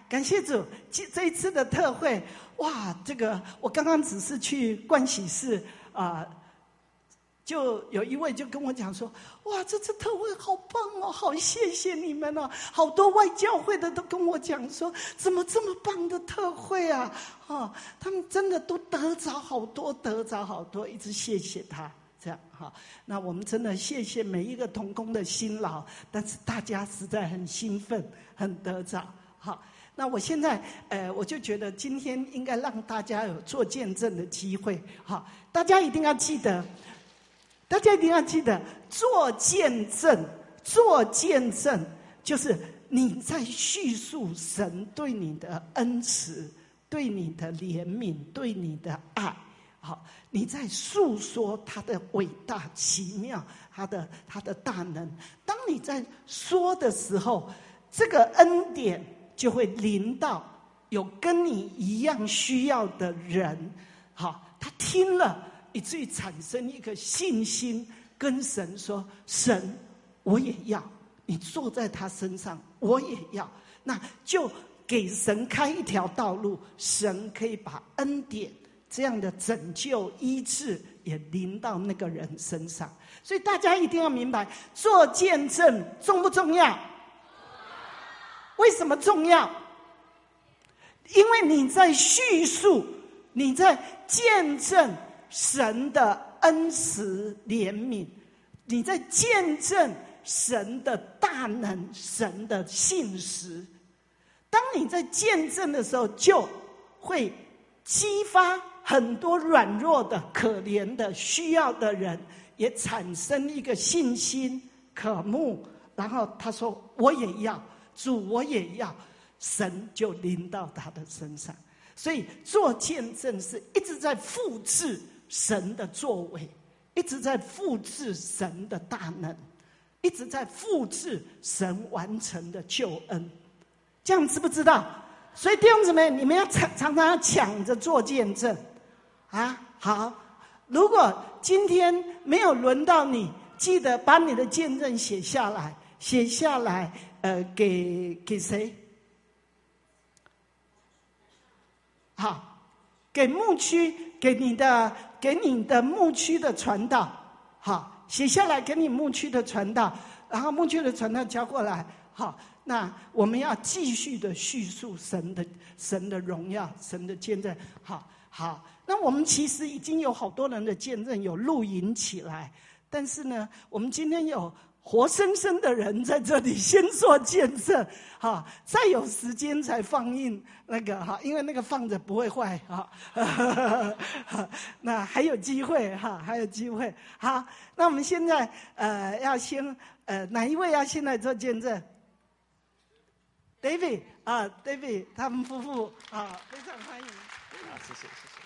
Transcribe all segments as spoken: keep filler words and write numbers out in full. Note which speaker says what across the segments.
Speaker 1: 感谢主，这这一次的特会，哇，这个我刚刚只是去盥洗室啊、呃，就有一位就跟我讲说，哇，这次特会好棒哦，好谢谢你们哦，好多外教会的都跟我讲说，怎么这么棒的特会啊，哦，他们真的都得着好多，得着好多，一直谢谢他。这样哈，那我们真的谢谢每一个同工的辛劳，但是大家实在很兴奋，很得着。好，那我现在呃，我就觉得今天应该让大家有做见证的机会。好，大家一定要记得，大家一定要记得，做见证，做见证就是你在叙述神对你的恩慈，对你的怜悯，对你的爱。好，你在诉说他的伟大奇妙，他的他的大能。当你在说的时候，这个恩典就会临到有跟你一样需要的人。好，他听了，以至于产生一个信心，跟神说：“神，我也要。你坐在他身上，我也要。”那就给神开一条道路，神可以把恩典。这样的拯救医治也临到那个人身上，所以大家一定要明白，做见证重不重要？为什么重要？因为你在叙述，你在见证神的恩慈怜悯，你在见证神的大能，神的信实。当你在见证的时候，就会激发很多软弱的、可怜的、需要的人，也产生一个信心、渴慕。然后他说：“我也要，主，我也要。”神就临到他的身上。所以做见证是一直在复制神的作为，一直在复制神的大能，一直在复制神完成的救恩。这样知不知道？所以弟兄姊妹，你们要常常常抢着做见证。啊，好！如果今天没有轮到你，记得把你的见证写下来，写下来，呃，给给谁？好，给牧区，给你的，给你的牧区的传道，好，写下来给你牧区的传道，然后牧区的传道交过来，好。那我们要继续的叙述神的神的荣耀，神的见证。好，好。那我们其实已经有好多人的见证有录影起来，但是呢，我们今天有活生生的人在这里先做见证，哈，再有时间才放映那个哈，因为那个放着不会坏哈。那还有机会哈，还有机会。好，那我们现在呃要先呃哪一位要先来做见证？David 啊 ，David 他们夫妇啊，非常欢迎。
Speaker 2: 啊，谢谢谢谢。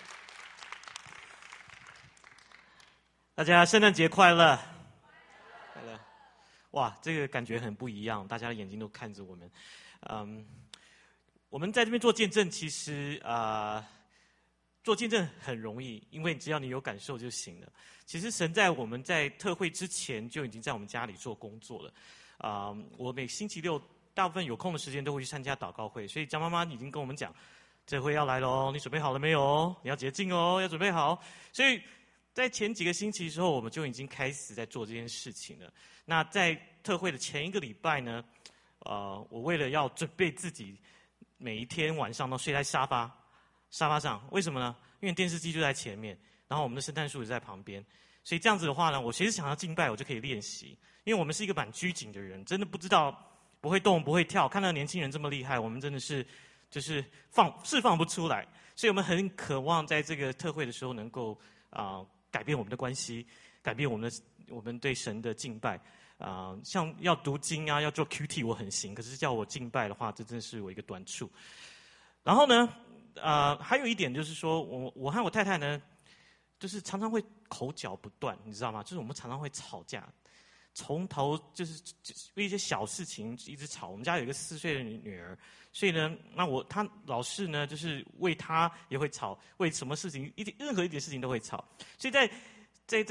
Speaker 2: 大家圣诞节快乐！快乐！哇，这个感觉很不一样，大家的眼睛都看着我们。嗯，我们在这边做见证，其实啊、呃，做见证很容易，因为只要你有感受就行了。其实神在我们在特会之前就已经在我们家里做工作了。啊、呃，我每星期六。大部分有空的时间都会去参加祷告会，所以张妈妈已经跟我们讲，这会要来了哦，你准备好了没有？你要洁净哦，要准备好。所以在前几个星期的时候，我们就已经开始在做这件事情了。那在特会的前一个礼拜呢，呃，我为了要准备自己每一天晚上都睡在沙发沙发上，为什么呢？因为电视机就在前面，然后我们的圣诞树也在旁边，所以这样子的话呢，我随时想要敬拜，我就可以练习。因为我们是一个蛮拘谨的人，真的不知道。不会动，不会跳。看到年轻人这么厉害，我们真的是就是放释放不出来。所以我们很渴望在这个特会的时候能够啊、呃、改变我们的关系，改变我们的我们对神的敬拜啊、呃。像要读经啊，要做 Q T 我很行，可是叫我敬拜的话，这真是我一个短处。然后呢，呃，还有一点就是说，我我和我太太呢，就是常常会口角不断，你知道吗？就是我们常常会吵架。从头就是为一些小事情一直吵。我们家有一个四岁的女儿，所以呢，那我她老是呢，就是为她也会吵，为什么事情一任何一点事情都会吵。所以在在这个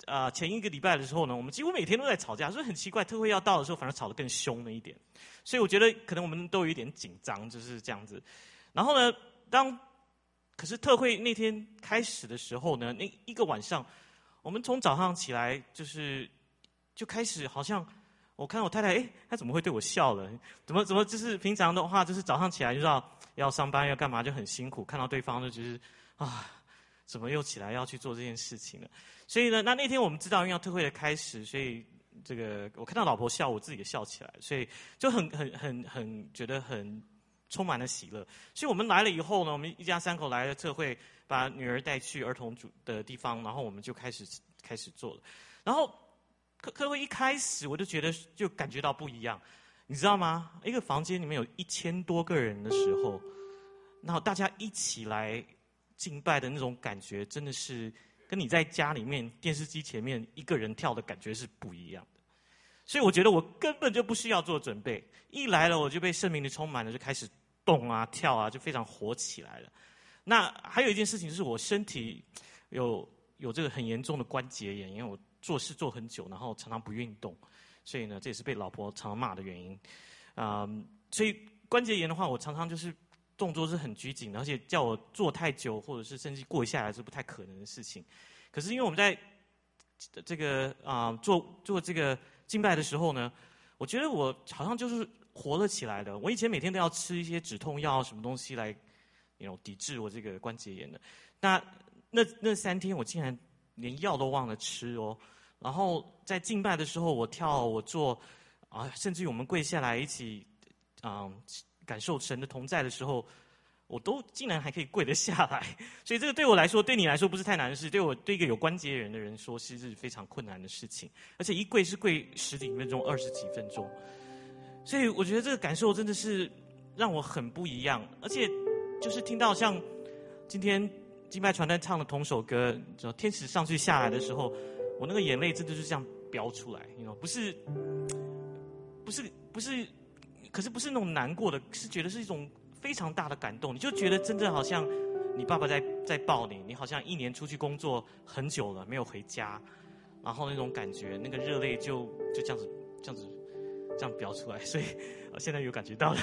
Speaker 2: 呃前一个礼拜的时候呢，我们几乎每天都在吵架，所以很奇怪，特会要到的时候，反而吵得更凶了一点。所以我觉得可能我们都有一点紧张，就是这样子。然后呢，当可是特会那天开始的时候呢，那一个晚上，我们从早上起来就是就开始好像。我看到我太太，哎，她怎么会对我笑了？怎么怎么就是平常的话，就是早上起来就知道要上班要干嘛，就很辛苦。看到对方就觉得啊，怎么又起来要去做这件事情了？所以呢，那那天我们知道因为要特会的开始，所以这个我看到老婆笑，我自己也笑起来，所以就很很很很觉得很充满了喜乐。所以我们来了以后呢，我们一家三口来了特会，把女儿带去儿童组的地方，然后我们就开始开始做了，然后。课课会一开始我就觉得就感觉到不一样，你知道吗？一个房间里面有一千多个人的时候，然后大家一起来敬拜的那种感觉，真的是跟你在家里面电视机前面一个人跳的感觉是不一样的。所以我觉得我根本就不需要做准备，一来了我就被圣灵的充满了，就开始动啊跳啊，就非常活起来了。那还有一件事情就是我身体有有这个很严重的关节炎，因为我。做事做很久，然后常常不运动，所以呢，这也是被老婆常常骂的原因。啊、嗯，所以关节炎的话，我常常就是动作是很拘谨的，而且叫我坐太久，或者是甚至跪下来是不太可能的事情。可是因为我们在这个啊、呃、做做这个敬拜的时候呢，我觉得我好像就是活了起来的。我以前每天都要吃一些止痛药什么东西来，you know, 抵制我这个关节炎的。那那那三天我竟然连药都忘了吃哦。然后在敬拜的时候，我跳我做啊，甚至于我们跪下来一起啊、嗯、感受神的同在的时候，我都竟然还可以跪得下来。所以这个对我来说，对你来说不是太难的事，对我对一个有关节炎的人说，是是非常困难的事情。而且一跪是跪十几分钟、二十几分钟，所以我觉得这个感受真的是让我很不一样。而且就是听到像今天敬拜传单唱的同首歌，天使上去下来的时候。我那个眼泪真的就是这样飙出来，你知道，不是，不是，不是，可是不是那种难过的，是觉得是一种非常大的感动。你就觉得真正好像你爸爸在在抱你，你好像一年出去工作很久了没有回家，然后那种感觉，那个热泪就就这样子这样子这样飙出来，所以我现在有感觉到了，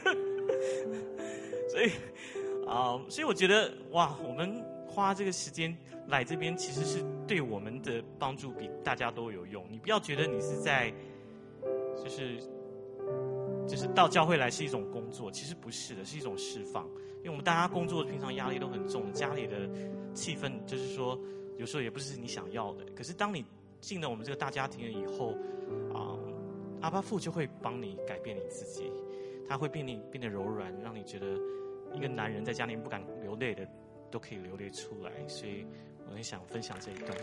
Speaker 2: 所以啊、呃，所以我觉得哇，我们花这个时间。来这边其实是对我们的帮助比大家都有用。你不要觉得你是在，就是就是到教会来是一种工作，其实不是的，是一种释放。因为我们大家工作平常压力都很重，家里的气氛就是说有时候也不是你想要的。可是当你进了我们这个大家庭了以后，啊、嗯，阿爸父就会帮你改变你自己，他会变你变得柔软，让你觉得一个男人在家里不敢流泪的都可以流泪出来。所以。我很想分享这一段。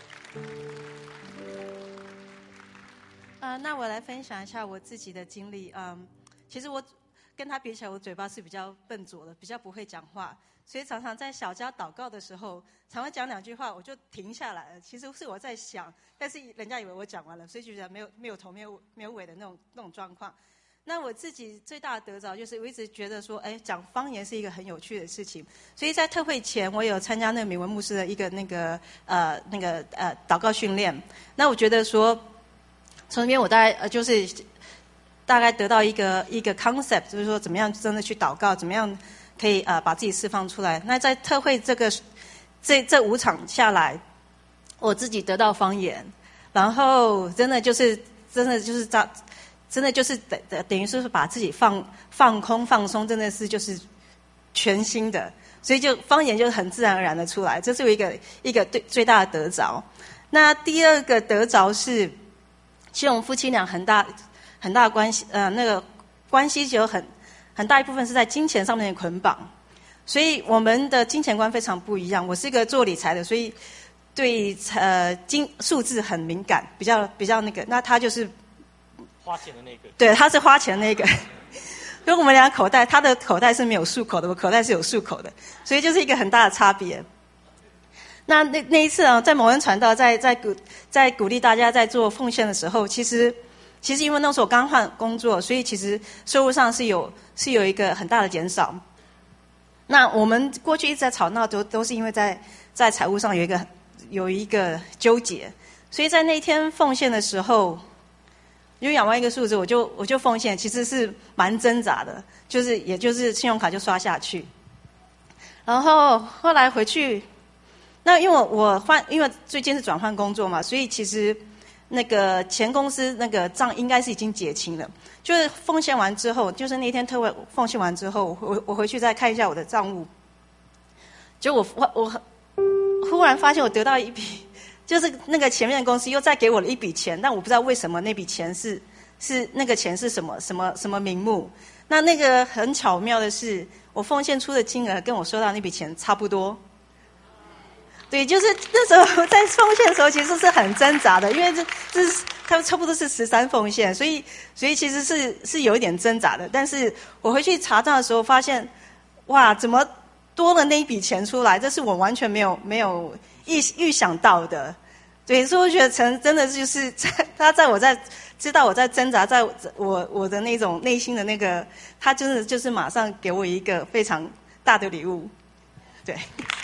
Speaker 3: 呃，那我来分享一下我自己的经历。嗯，其实我跟他比起来，我嘴巴是比较笨拙的，比较不会讲话，所以常常在小家祷告的时候，常会讲两句话我就停下来了。其实是我在想，但是人家以为我讲完了，所以就觉得没有没有头没有没有尾的那种那种状况。那我自己最大的得着就是，我一直觉得说，哎，讲方言是一个很有趣的事情。所以在特会前，我有参加那个敏文牧师的一个那个呃那个呃祷告训练。那我觉得说，从那边我大概呃就是大概得到一个一个 concept， 就是说怎么样真的去祷告，怎么样可以呃把自己释放出来。那在特会这个这这五场下来，我自己得到方言，然后真的就是真的就是在。真的就是等等等于是把自己放放空放松，真的是就是全新的，所以就方言就很自然而然的出来，这是有一个一个对最大的得着。那第二个得着是，其实我们夫妻俩很大很大的关系，呃，那个关系就有很很大一部分是在金钱上面的捆绑，所以我们的金钱观非常不一样。我是一个做理财的，所以对呃金数字很敏感，比较比较那个，那他就是。
Speaker 2: 花钱的那个，
Speaker 3: 对，他是花钱的那个。因为我们俩口袋，他的口袋是没有漱口的，我口袋是有漱口的，所以就是一个很大的差别。那那那一次啊，在某恩传道在在鼓在鼓励大家在做奉献的时候，其实其实因为那时候我刚换工作，所以其实收入上是有是有一个很大的减少。那我们过去一直在吵闹，都都是因为在在财务上有一个有一个纠结。 所以在那天奉献的时候，就仰望一个数字，我就我就奉献，其实是蛮挣扎的，就是也就是信用卡就刷下去。然后后来回去，那因为我我换，因为最近是转换工作嘛，所以其实那个前公司那个账应该是已经结清了。就是奉献完之后，就是那天特会奉献完之后，我我回去再看一下我的账务，就我我我忽然发现我得到一笔，就是那个前面的公司又再给我了一笔钱，但我不知道为什么那笔钱是是那个钱是什么什么什么名目。那那个很巧妙的是，我奉献出的金额跟我收到那笔钱差不多。对，就是那时候在奉献的时候，其实是很挣扎的，因为这这是它差不多是十三奉献，所以所以其实是是有一点挣扎的。但是我回去查账的时候发现，哇，怎么多了那一笔钱出来？这是我完全没有没有预预想到的。对，所以我觉得陈真的就是在他在我在知道我在挣扎，在我我的那种内心的那个，他真的就是马上给我一个非常大的礼物，对。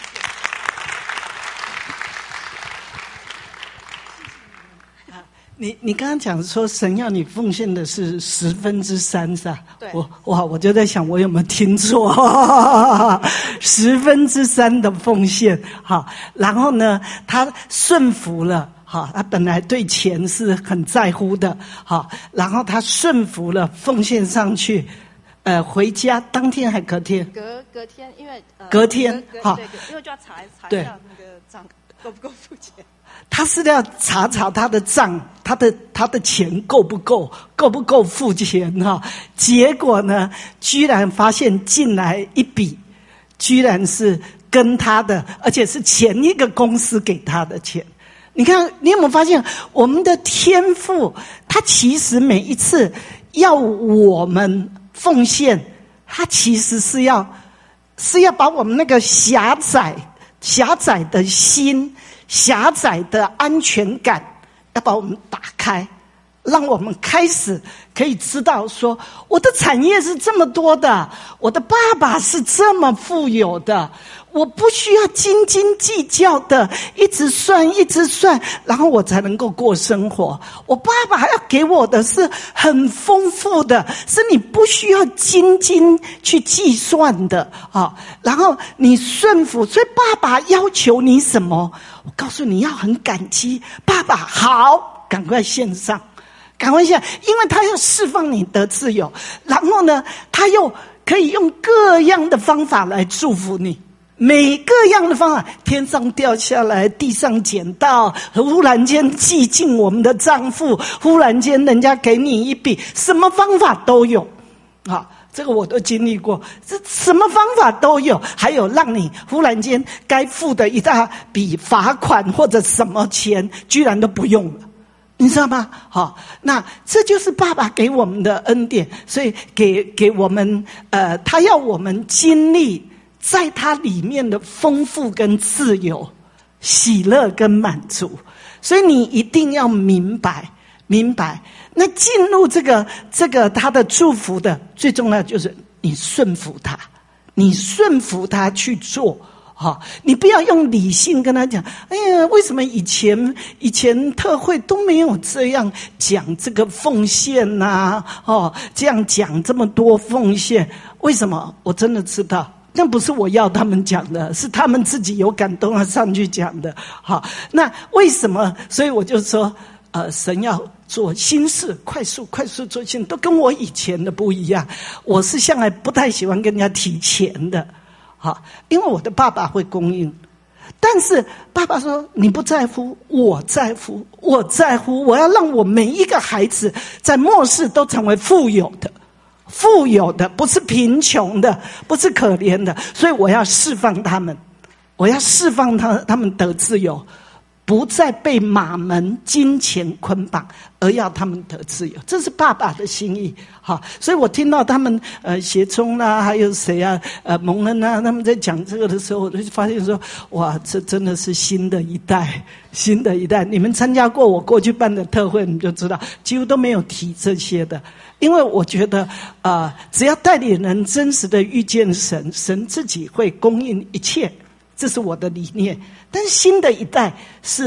Speaker 1: 你你刚刚讲说神要你奉献的是十分之三是吧？
Speaker 3: 对。
Speaker 1: 我哇，我就在想我有没有听错？十分之三的奉献，好，然后呢，他顺服了，好，他本来对钱是很在乎的，好，然后他顺服了，奉献上去，呃，回家当天还隔天？
Speaker 3: 隔隔天，因为、呃、
Speaker 1: 隔天，好，
Speaker 3: 对，因为就要查查一下那个账够不够付钱。
Speaker 1: 他是要查查他的账，他的他的钱够不够，够不够付钱哈？结果呢，居然发现进来一笔，居然是跟他的，而且是前一个公司给他的钱。你看，你有没有发现我们的天父，他其实每一次要我们奉献，他其实是要是要把我们那个狭窄狭窄的心。狭窄的安全感要把我们打开，让我们开始可以知道说，我的产业是这么多的，我的爸爸是这么富有的，我不需要斤斤计较的一直算一直算，然后我才能够过生活。我爸爸还要给我的是很丰富的，是你不需要斤斤去计算的啊。然后你顺服，所以爸爸要求你什么？我告诉你要很感激，爸爸好，赶快献上，赶快献，因为他要释放你的自由，然后呢，他又可以用各样的方法来祝福你，每个样的方法，天上掉下来，地上捡到，忽然间寄进我们的账户，忽然间人家给你一笔，什么方法都有，好。这个我都经历过，这什么方法都有，还有让你忽然间该付的一大笔罚款或者什么钱，居然都不用了，你知道吗？好，那这就是爸爸给我们的恩典，所以给给我们，呃，他要我们经历在他里面的丰富跟自由、喜乐跟满足，所以你一定要明白，明白。那进入这个这个他的祝福的最重要就是你顺服他，你顺服他去做，哈，你不要用理性跟他讲，哎呀，为什么以前以前特会都没有这样讲这个奉献呐、啊？哦，这样讲这么多奉献，为什么？我真的知道。那不是我要他们讲的，是他们自己有感动要上去讲的。好，那为什么？所以我就说，呃，神要做新事，快速快速做新，都跟我以前的不一样。我是向来不太喜欢跟人家提钱的，好，因为我的爸爸会供应。但是爸爸说你不在乎，我在乎，我在乎，我要让我每一个孩子在末世都成为富有的。富有的，不是贫穷的，不是可怜的，所以我要释放他们，我要释放他，他们得自由，不再被马门金钱捆绑，而要他们得自由，这是爸爸的心意。好，所以我听到他们呃协聪啦，还有谁啊，呃蒙恩啊，他们在讲这个的时候，我就发现说，哇，这真的是新的一代，新的一代。你们参加过我过去办的特会，你就知道，几乎都没有提这些的。因为我觉得，啊、呃，只要带领人真实的遇见神，神自己会供应一切，这是我的理念。但是新的一代是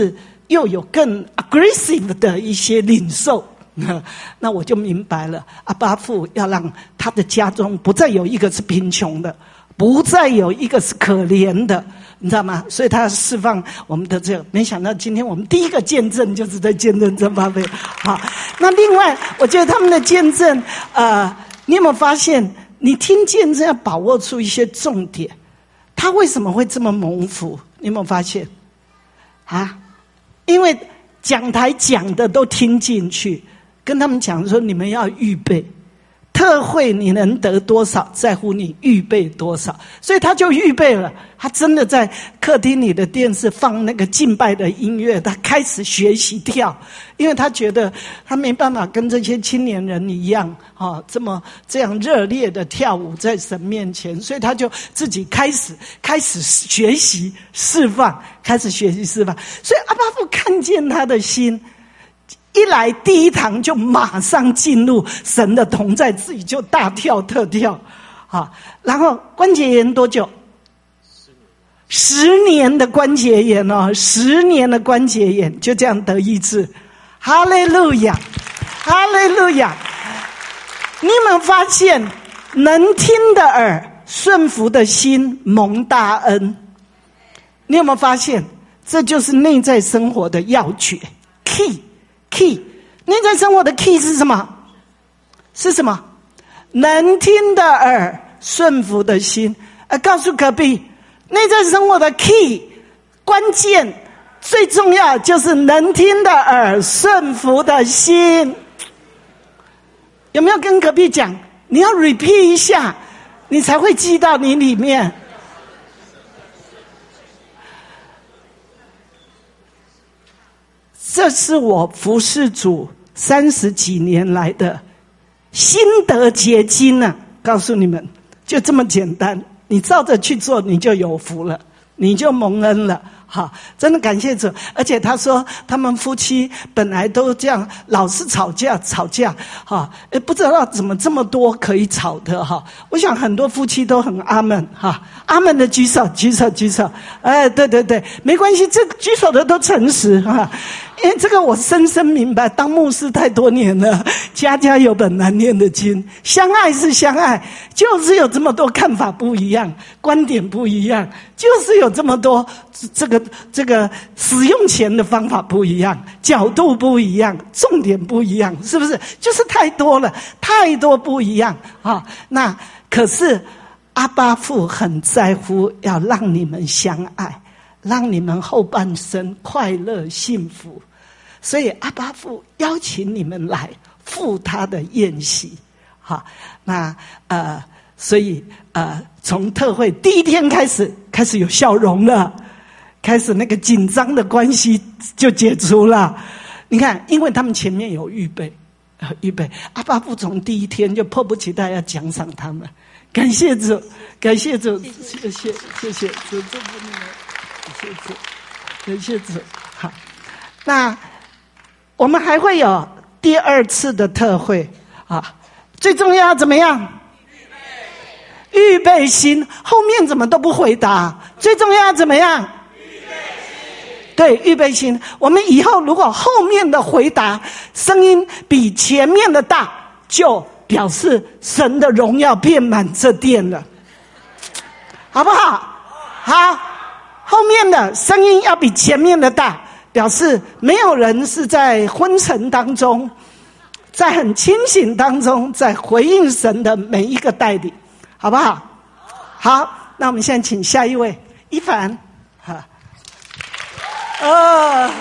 Speaker 1: 又有更 aggressive 的一些领受，那我就明白了，阿爸父要让他的家中不再有一个是贫穷的，不再有一个是可怜的，你知道吗？所以他释放我们的这个。没想到今天我们第一个见证就是在见证曾巴菲。好，那另外我觉得他们的见证，呃，你有没有发现？你听见证要把握出一些重点，他为什么会这么蒙福？你有没有发现？啊，因为讲台讲的都听进去，跟他们讲说你们要预备。特会你能得多少，在乎你预备多少。所以他就预备了，他真的在客厅里的电视放那个敬拜的音乐，他开始学习跳，因为他觉得他没办法跟这些青年人一样，哦，这么这样热烈的跳舞在神面前，所以他就自己开始开始学习释放，开始学习释放。所以阿爸父看见他的心。一来第一堂就马上进入神的同在，自己就大跳特跳，好，然后关节炎多久？十年的关节炎哦，十年的关节炎就这样得医治，哈利路亚，哈利路亚！你有没有发现，能听的耳，顺服的心，蒙大恩？你有没有发现，这就是内在生活的要诀 key。key 内在生活的 key 是什么？是什么？能听的耳，顺服的心。呃，告诉隔壁，内在生活的 key 关键最重要就是能听的耳，顺服的心。有没有跟隔壁讲？你要 repeat 一下，你才会记到你里面。这是我服侍主三十几年来的心得结晶啊！告诉你们，就这么简单，你照着去做，你就有福了，你就蒙恩了。好，真的感谢主。而且他说，他们夫妻本来都这样，老是吵架吵架，哈，不知道怎么这么多可以吵的哈。我想很多夫妻都很阿门哈，阿门的举手举手举手。哎，对对对，没关系，这举手的都诚实哈。因为这个我深深明白，当牧师太多年了，家家有本难念的经。相爱是相爱，就是有这么多看法不一样，观点不一样，就是有这么多这个这个使用钱的方法不一样，角度不一样，重点不一样，是不是？就是太多了，太多不一样啊！那可是阿爸父很在乎，要让你们相爱，让你们后半生快乐幸福。所以阿爸父邀请你们来赴他的宴席，好，那呃，所以呃，从特会第一天开始，开始有笑容了，开始那个紧张的关系就解除了。你看，因为他们前面有预备，呃，预备，阿爸父从第一天就迫不及待要奖赏他们。感谢主，感谢主，谢谢，谢谢主，祝福你们，感谢主，感谢主。好，那我们还会有第二次的特会啊，最重要怎么样？预备心。后面怎么都不回答？最重要怎么样？预备心。对，预备心。我们以后如果后面的回答声音比前面的大，就表示神的荣耀遍满这殿了，好不好？好，后面的声音要比前面的大，表示没有人是在昏沉当中，在很清醒当中，在回应神的每一个带领，好不好？好，那我们现在请下一位一凡。哈，哦，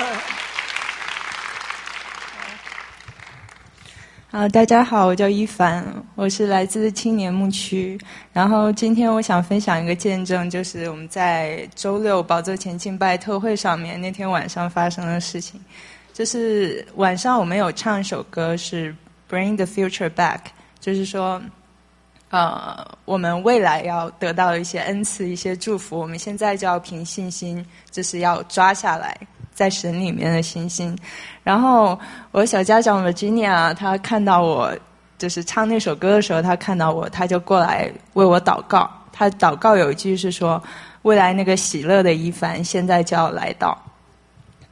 Speaker 4: 好，大家好，我叫一凡，我是来自青年牧区。然后今天我想分享一个见证，就是我们在周六宝座前敬拜特会上面那天晚上发生的事情。就是晚上我们有唱一首歌是 Bring the Future Back， 就是说呃，我们未来要得到一些恩赐，一些祝福，我们现在就要凭信心，就是要抓下来在神里面的信心。然后我小家长 Virginia 她看到我就是唱那首歌的时候，她看到我，她就过来为我祷告。她祷告有一句是说，未来那个喜乐的一凡现在就要来到。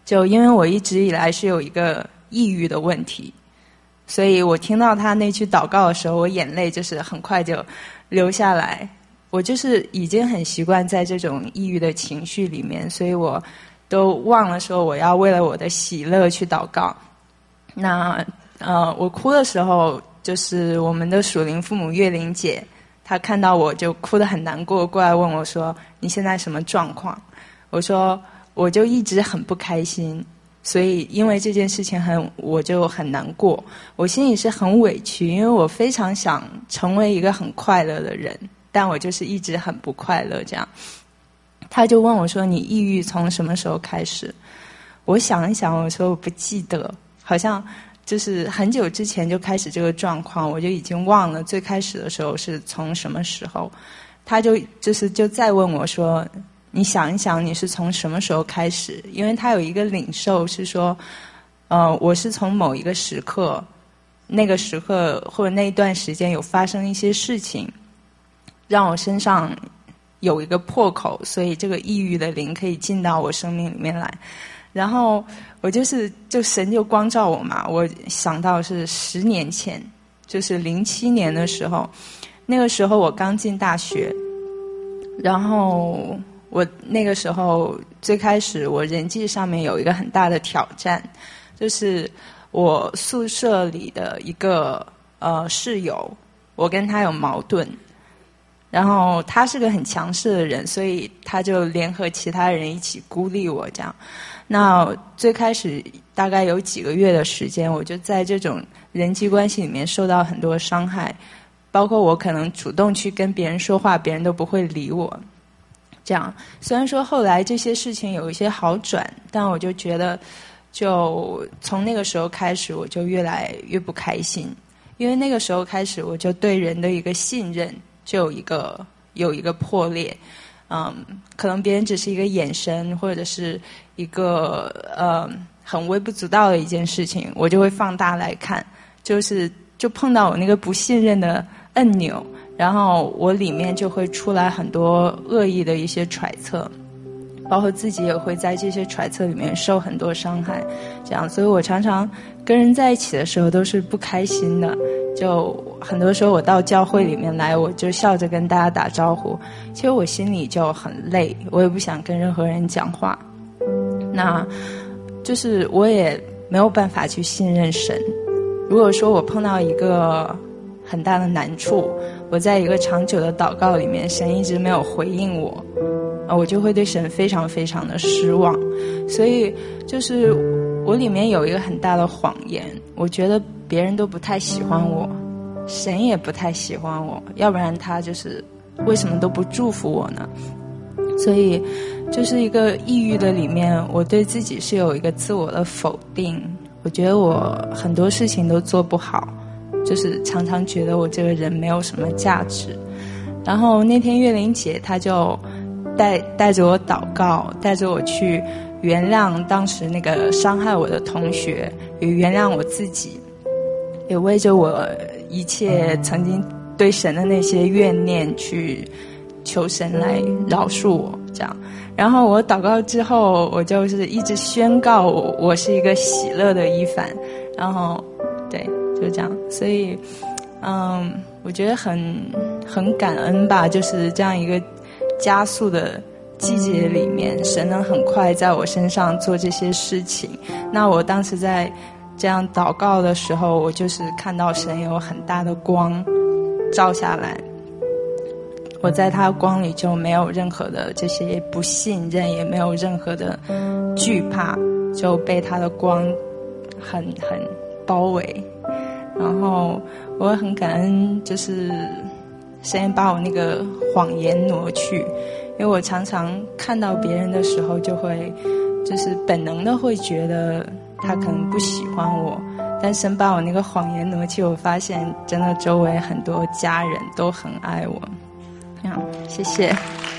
Speaker 4: 就因为我一直以来是有一个抑郁的问题，所以我听到他那句祷告的时候，我眼泪就是很快就流下来。我就是已经很习惯在这种抑郁的情绪里面，所以我都忘了说我要为了我的喜乐去祷告。那呃，我哭的时候，就是我们的属灵父母月玲姐，她看到我就哭得很难过，过来问我说：“你现在什么状况？”我说：“我就一直很不开心，所以因为这件事情很，我就很难过，我心里是很委屈，因为我非常想成为一个很快乐的人。”但我就是一直很不快乐，这样。他就问我说：“你抑郁从什么时候开始？”我想一想，我说我不记得，好像就是很久之前就开始这个状况，我就已经忘了最开始的时候是从什么时候。他就就是就再问我说：“你想一想，你是从什么时候开始？”因为他有一个领受是说，呃，我是从某一个时刻，那个时刻或者那一段时间有发生一些事情。让我身上有一个破口，所以这个抑郁的灵可以进到我生命里面来。然后我就是就神就光照我嘛，我想到是十年前，就是零七年的时候，那个时候我刚进大学，然后我那个时候最开始我人际上面有一个很大的挑战，就是我宿舍里的一个呃室友，我跟他有矛盾。然后他是个很强势的人，所以他就联合其他人一起孤立我这样。那最开始大概有几个月的时间，我就在这种人际关系里面受到很多伤害，包括我可能主动去跟别人说话，别人都不会理我。这样，虽然说后来这些事情有一些好转，但我就觉得，就从那个时候开始，我就越来越不开心，因为那个时候开始，我就对人的一个信任。就有一个有一个破裂，嗯，可能别人只是一个眼神，或者是一个呃很微不足道的一件事情，我就会放大来看，就是就碰到我那个不信任的按钮，然后我里面就会出来很多恶意的一些揣测，包括自己也会在这些揣测里面受很多伤害，这样，所以我常常跟人在一起的时候都是不开心的。就很多时候我到教会里面来，我就笑着跟大家打招呼，其实我心里就很累，我也不想跟任何人讲话。那就是我也没有办法去信任神。如果说我碰到一个很大的难处，我在一个长久的祷告里面，神一直没有回应我，我就会对神非常非常的失望。所以就是我里面有一个很大的谎言，我觉得别人都不太喜欢我，神也不太喜欢我，要不然他就是为什么都不祝福我呢？所以就是一个抑郁的里面，我对自己是有一个自我的否定，我觉得我很多事情都做不好，就是常常觉得我这个人没有什么价值。然后那天月玲姐她就带带着我祷告，带着我去原谅当时那个伤害我的同学，也原谅我自己，也为着我一切曾经对神的那些怨念去求神来饶恕我，这样。然后我祷告之后，我就是一直宣告我我是一个喜乐的一凡，然后对，就这样。所以嗯，我觉得很很感恩吧，就是这样一个加速的季节里面，神能很快在我身上做这些事情。那我当时在这样祷告的时候，我就是看到神有很大的光照下来，我在他光里就没有任何的这些不信任，也没有任何的惧怕，就被他的光很很包围。然后我很感恩，就是神把我那个谎言挪去，因为我常常看到别人的时候，就会就是本能的会觉得他可能不喜欢我，但神把我那个谎言挪去，我发现真的周围很多家人都很爱我。嗯，谢谢。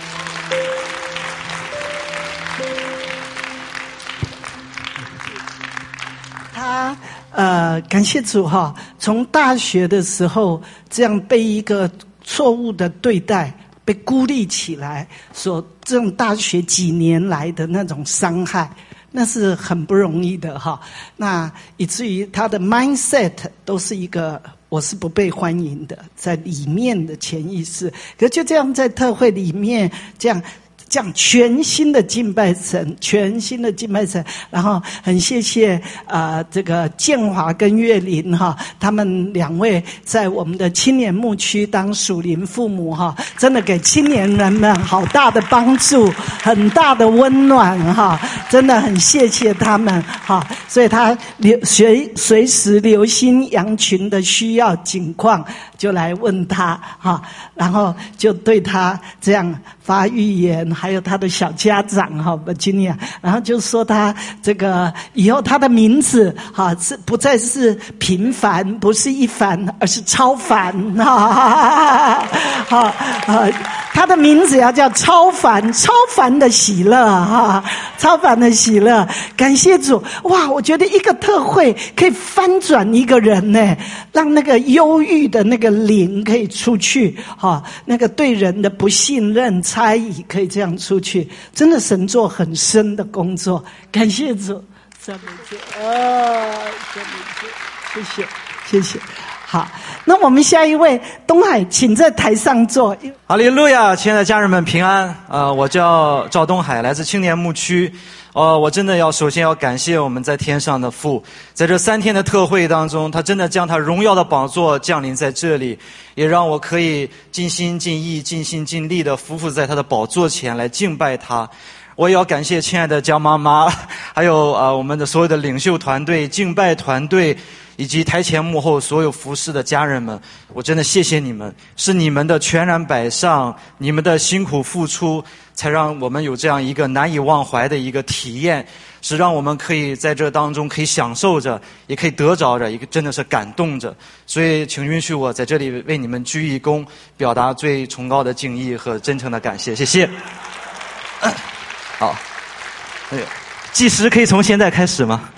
Speaker 1: 他呃，感谢主哈，从大学的时候这样被一个错误的对待，被孤立起来，所这种大学几年来的那种伤害， 那是很不容易的哈。那以至于他的 mindset 都是一个我是不被欢迎的，在里面的潜意识。可就这样在特会里面这样。这样全新的敬拜神，全新的敬拜神，然后很谢谢啊、呃，这个建华跟岳林哈，他们两位在我们的青年牧区当属灵父母哈，真的给青年人们好大的帮助，很大的温暖哈，真的很谢谢他们哈，所以他留随随时留心羊群的需要景况，就来问他哈，然后就对他这样发预言。还有他的小家长哈 Virginia， 然后就说他这个以后他的名字哈是不再是平凡，不是一凡，而是超凡哈，好呃，他的名字要叫超凡，超凡的喜乐哈，超凡的喜乐。感谢主，哇！我觉得一个特会可以翻转一个人呢，让那个忧郁的那个灵可以出去哈，那个对人的不信任、猜疑可以这样出去，真的神做很深的工作，感谢主，赞美主，哦，赞美主，谢谢，谢谢。好，那我们下一位东海，请在台上坐。
Speaker 5: 哈利路亚，亲爱的家人们平安。呃，我叫赵东海，来自青年牧区。呃，我真的要首先要感谢我们在天上的父，在这三天的特会当中，他真的将他荣耀的宝座降临在这里，也让我可以尽心尽意、尽心尽力的匍匐在他的宝座前来敬拜他。我也要感谢亲爱的江妈妈，还有呃我们的所有的领袖团队、敬拜团队，以及台前幕后所有服侍的家人们，我真的谢谢你们，是你们的全然摆上，你们的辛苦付出，才让我们有这样一个难以忘怀的一个体验，是让我们可以在这当中可以享受着，也可以得着着，一个真的是感动着。所以请允许我在这里为你们鞠一躬，表达最崇高的敬意和真诚的感谢，谢谢。好，那个计时可以从现在开始吗？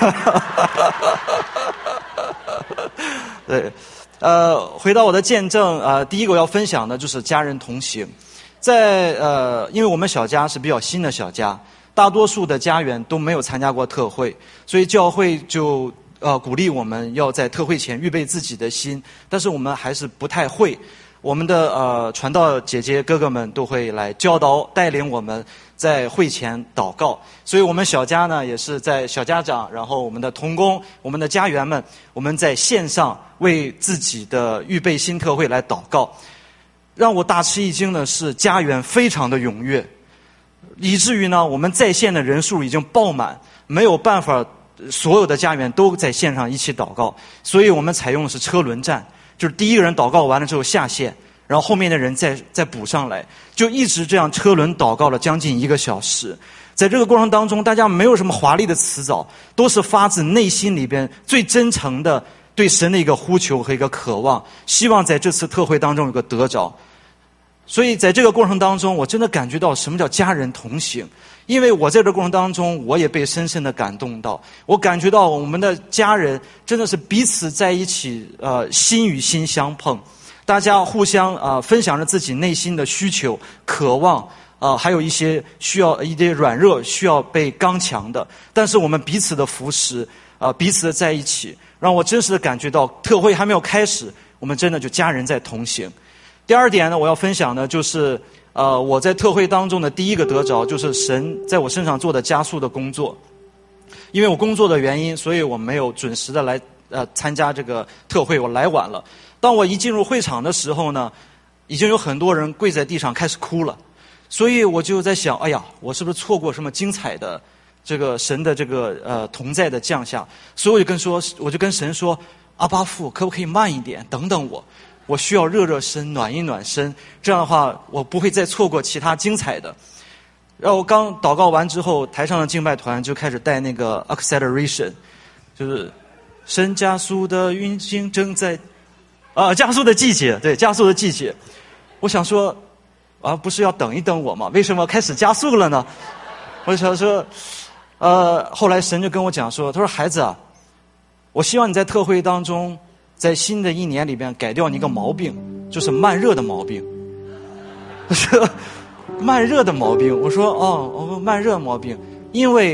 Speaker 5: 对，呃，回到我的见证，呃，第一个我要分享的就是家人同行。在呃，因为我们小家是比较新的小家，大多数的家员都没有参加过特会，所以教会就呃鼓励我们要在特会前预备自己的心，但是我们还是不太会。我们的呃传道姐姐哥哥们都会来教导带领我们在会前祷告，所以我们小家呢也是在小家长，然后我们的同工、我们的家员们，我们在线上为自己的预备新特会来祷告。让我大吃一惊的是，家员非常的踊跃，以至于呢我们在线的人数已经爆满，没有办法所有的家员都在线上一起祷告，所以我们采用的是车轮战。就是第一个人祷告完了之后下线，然后后面的人再再补上来，就一直这样车轮祷告了将近一个小时。在这个过程当中，大家没有什么华丽的辞藻，都是发自内心里边最真诚的对神的一个呼求和一个渴望，希望在这次特会当中有个得着。所以在这个过程当中，我真的感觉到什么叫家人同行。因为我在这个过程当中，我也被深深的感动到，我感觉到我们的家人真的是彼此在一起，呃，心与心相碰，大家互相啊、呃、分享着自己内心的需求、渴望，啊、呃，还有一些需要一些软弱需要被刚强的，但是我们彼此的扶持，啊、呃，彼此的在一起，让我真实的感觉到特会还没有开始，我们真的就家人在同行。第二点呢，我要分享的就是呃，我在特会当中的第一个得着，就是神在我身上做的加速的工作。因为我工作的原因，所以我没有准时的来呃参加这个特会，我来晚了。当我一进入会场的时候呢，已经有很多人跪在地上开始哭了，所以我就在想，哎呀，我是不是错过什么精彩的这个神的这个呃同在的降下？所以我就跟说，我就跟神说，阿爸父，可不可以慢一点，等等我。我需要热热身，暖一暖身，这样的话我不会再错过其他精彩的。然后刚祷告完之后，台上的敬拜团就开始带那个 acceleration， 就是神加速的运行正在啊加速的季节，对，加速的季节。我想说啊，不是要等一等我吗？为什么开始加速了呢？我想说，呃，后来神就跟我讲说，他说孩子啊，我希望你在特会当中，在新的一年里边改掉你一个毛病，就是慢热的毛病。我说慢热的毛病，我说哦，哦慢热毛病，因为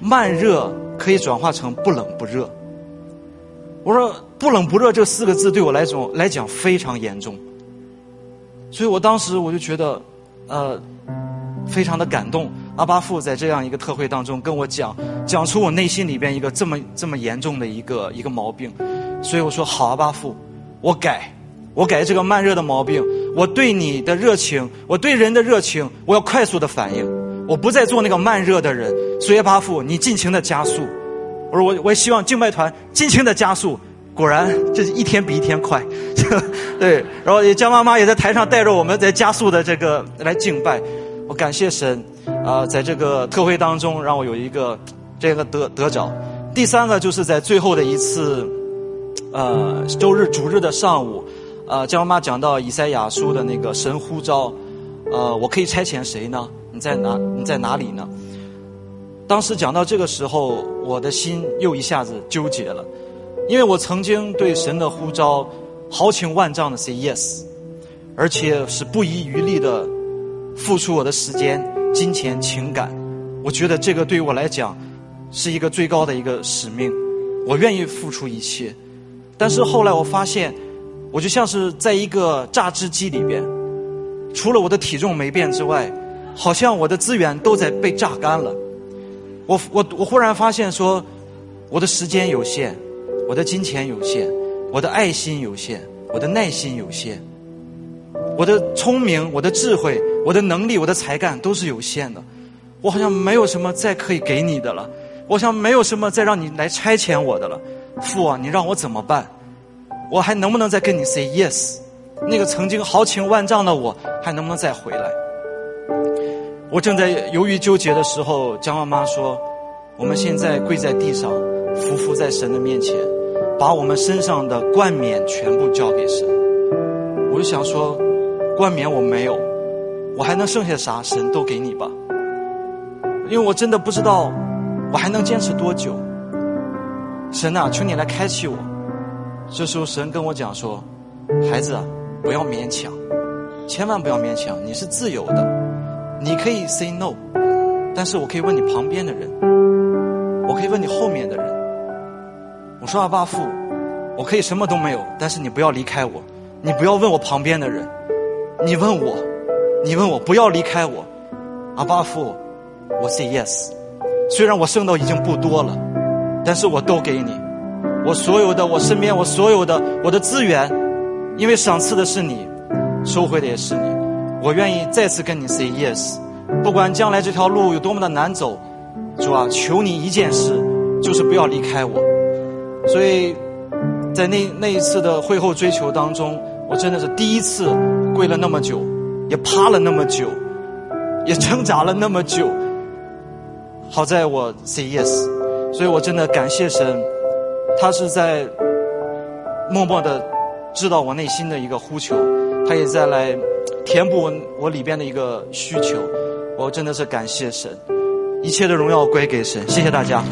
Speaker 5: 慢热可以转化成不冷不热。我说不冷不热这四个字对我来讲来讲非常严重，所以我当时我就觉得呃非常的感动。阿爸父在这样一个特会当中跟我讲讲出我内心里边一个这么这么严重的一个一个毛病，所以我说好，阿爸父，我改我改这个慢热的毛病，我对你的热情，我对人的热情，我要快速的反应，我不再做那个慢热的人。所以阿爸父，你尽情的加速。我说我我也希望敬拜团尽情的加速，果然这一天比一天快。对，然后江妈妈也在台上带着我们在加速的这个来敬拜。我感谢神啊、呃，在这个特会当中让我有一个这个得得着。第三个就是在最后的一次呃周日主日的上午，呃江妈妈讲到以赛亚书的那个神呼召，呃我可以差遣谁呢？你在哪？你在哪里呢？当时讲到这个时候，我的心又一下子纠结了，因为我曾经对神的呼召豪情万丈的 say yes， 而且是不遗余力的付出我的时间、金钱、情感。我觉得这个对于我来讲是一个最高的一个使命，我愿意付出一切。但是后来我发现，我就像是在一个榨汁机里边，除了我的体重没变之外，好像我的资源都在被榨干了。我我我忽然发现说，我的时间有限，我的金钱有限，我的爱心有限，我的耐心有限，我的聪明、我的智慧、我的能力、我的才干都是有限的。我好像没有什么再可以给你的了，我好像没有什么再让你来差遣我的了。父啊，你让我怎么办？我还能不能再跟你 say yes？ 那个曾经豪情万丈的我还能不能再回来？我正在犹豫纠结的时候，江妈妈说，我们现在跪在地上，匍匐在神的面前，把我们身上的冠冕全部交给神。我就想说，冠冕我没有，我还能剩下啥？神都给你吧。因为我真的不知道我还能坚持多久。神啊，求你来开启我。这时候神跟我讲说，孩子啊，不要勉强，千万不要勉强，你是自由的，你可以 say no， 但是我可以问你旁边的人，我可以问你后面的人。我说阿爸父，我可以什么都没有，但是你不要离开我，你不要问我旁边的人，你问我，你问我，不要离开我。阿爸父，我 say yes， 虽然我剩的已经不多了，但是我都给你，我所有的，我身边我所有的我的资源，因为赏赐的是你，收回的也是你，我愿意再次跟你 say yes。 不管将来这条路有多么的难走，主啊，求你一件事，就是不要离开我。所以在那那一次的会后追求当中，我真的是第一次跪了那么久，也趴了那么久，也挣扎了那么久，好在我 say yes。 所以我真的感谢神，他是在默默的知道我内心的一个呼求，他也在来填补我里边的一个需求。我真的是感谢神，一切的荣耀归给神。谢谢大家。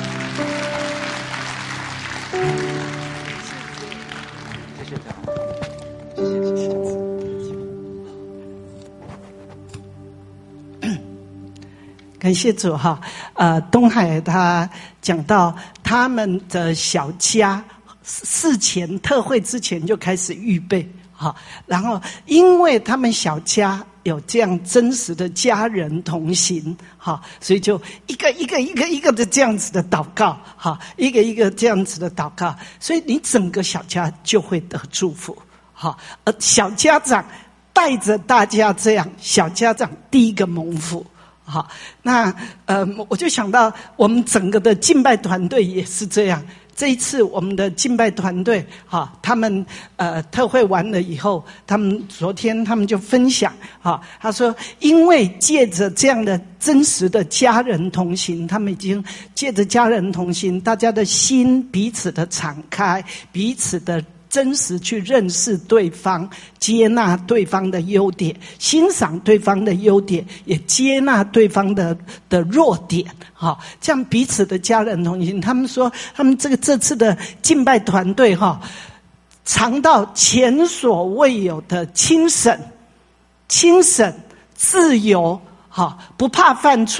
Speaker 1: 感谢主哈。呃，东海他讲到他们的小家事前特会之前就开始预备哈，然后因为他们小家有这样真实的家人同行哈，所以就一个一个一个一个的这样子的祷告哈，一个一个这样子的祷告，所以你整个小家就会得祝福哈。而小家长带着大家这样，小家长第一个蒙福。好，那呃，我就想到我们整个的敬拜团队也是这样。这一次我们的敬拜团队，哈，他们呃特会完了以后，他们昨天他们就分享，哈，他说，因为借着这样的真实的家人同行，他们已经借着家人同行，大家的心彼此的敞开，彼此的真实去认识对方，接纳对方的优点，欣赏对方的优点，也接纳对方的的弱点，哈，这样彼此的家人同行。他们说，他们这个这次的敬拜团队哈，尝到前所未有的轻省、轻省、自由，哈，不怕犯错，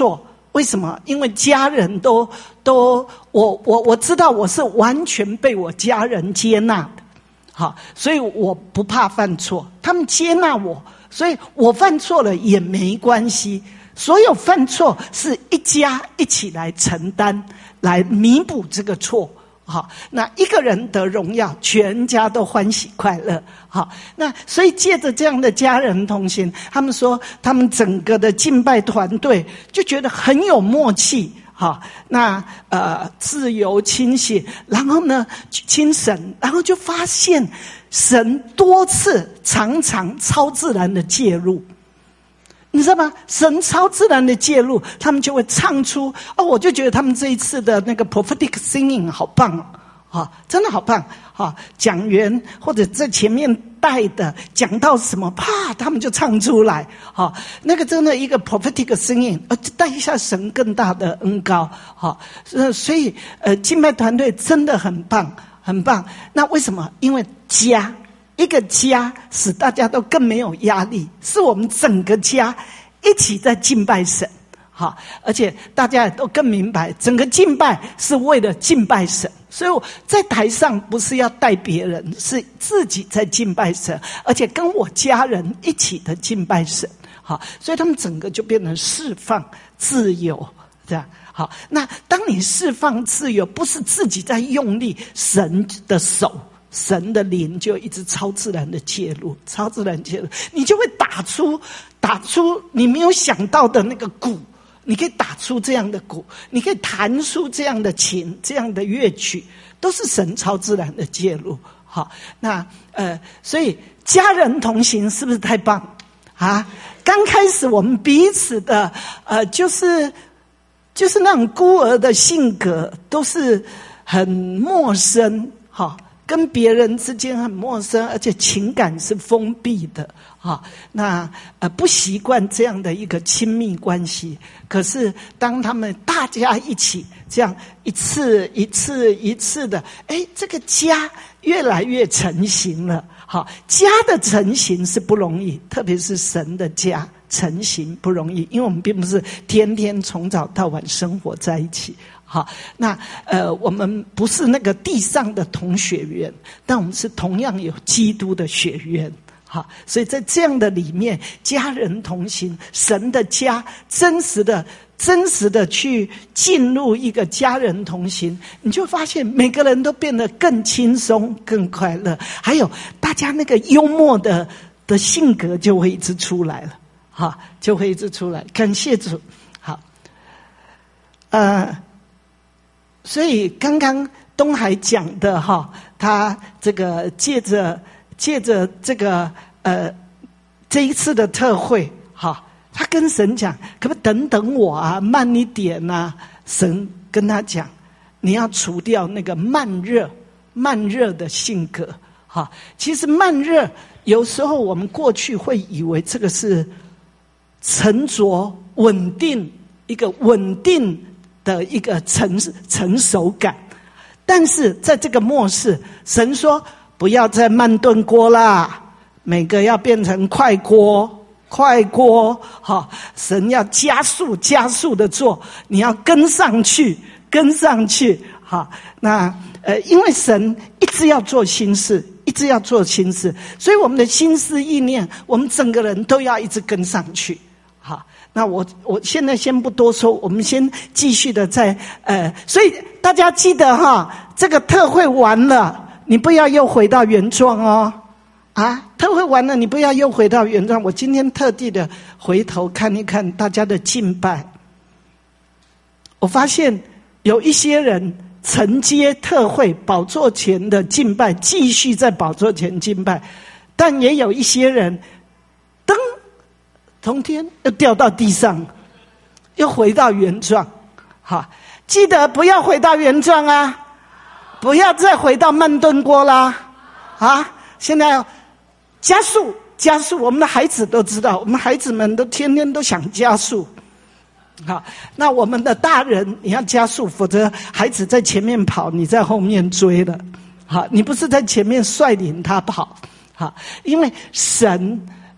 Speaker 1: 为什么？因为家人都都我我我知道我是完全被我家人接纳的，好，所以我不怕犯错，他们接纳我，所以我犯错了也没关系。所有犯错是一家一起来承担，来弥补这个错。好，那一个人得荣耀，全家都欢喜快乐。好，那所以借着这样的家人同行，他们说他们整个的敬拜团队就觉得很有默契。好，那呃自由清醒，然后呢亲神，然后就发现神多次常常超自然的介入。你知道吗？神超自然的介入，他们就会唱出哦，我就觉得他们这一次的那个 prophetic singing 好棒哦，啊，真的好棒啊！讲员或者在前面带的讲到什么，啪，他们就唱出来，啊，那个真的一个 prophetic singing， 呃，带一下神更大的恩膏，好，呃，所以呃，敬拜团队真的很棒，很棒。那为什么？因为家。一个家使大家都更没有压力，是我们整个家一起在敬拜神，好，而且大家也都更明白，整个敬拜是为了敬拜神，所以我在台上不是要带别人，是自己在敬拜神，而且跟我家人一起的敬拜神，好，所以他们整个就变成释放自由，这样。好，那当你释放自由，不是自己在用力，神的手。神的灵就一直超自然的介入，超自然介入，你就会打出打出你没有想到的那个鼓，你可以打出这样的鼓，你可以弹出这样的琴，这样的乐曲，都是神超自然的介入。好，那呃，所以家人同行是不是太棒啊？刚开始我们彼此的呃，就是就是那种孤儿的性格，都是很陌生，好。跟别人之间很陌生，而且情感是封闭的，哈，那呃不习惯这样的一个亲密关系。可是当他们大家一起这样一次一次一次的，哎，这个家越来越成型了。好，家的成型是不容易，特别是神的家成型不容易，因为我们并不是天天从早到晚生活在一起。好，那呃，我们不是那个地上的同血缘，但我们是同样有基督的血缘。好，所以在这样的里面，家人同行，神的家，真实的、真实的去进入一个家人同行，你就发现每个人都变得更轻松、更快乐，还有大家那个幽默的的性格就会一直出来了。好，就会一直出来。感谢主。好，呃。所以刚刚东海讲的哈，他这个借着借着这个呃这一次的特会哈，他跟神讲，可不可以等等我啊，慢一点啊？神跟他讲，你要除掉那个慢热慢热的性格哈。其实慢热有时候我们过去会以为这个是沉着稳定，一个稳定的一个成成熟感，但是在这个末世，神说不要再慢炖锅啦，每个要变成快锅，快锅，好，神要加速加速的做，你要跟上去，跟上去，好，那呃，因为神一直要做新事，一直要做新事，所以我们的心思意念，我们整个人都要一直跟上去，好。那我我现在先不多说，我们先继续的在呃，所以大家记得哈，这个特会完了，你不要又回到原状哦，啊，特会完了，你不要又回到原状。我今天特地的回头看一看大家的敬拜，我发现有一些人承接特会宝座前的敬拜，继续在宝座前敬拜，但也有一些人噔。从天又掉到地上，又回到原状。好，记得不要回到原状啊！不要再回到慢炖锅啦！啊，现在要加速，加速！我们的孩子都知道，我们孩子们都天天都想加速。好，那我们的大人你要加速，否则孩子在前面跑，你在后面追了。好，你不是在前面率领他跑。好，因为神。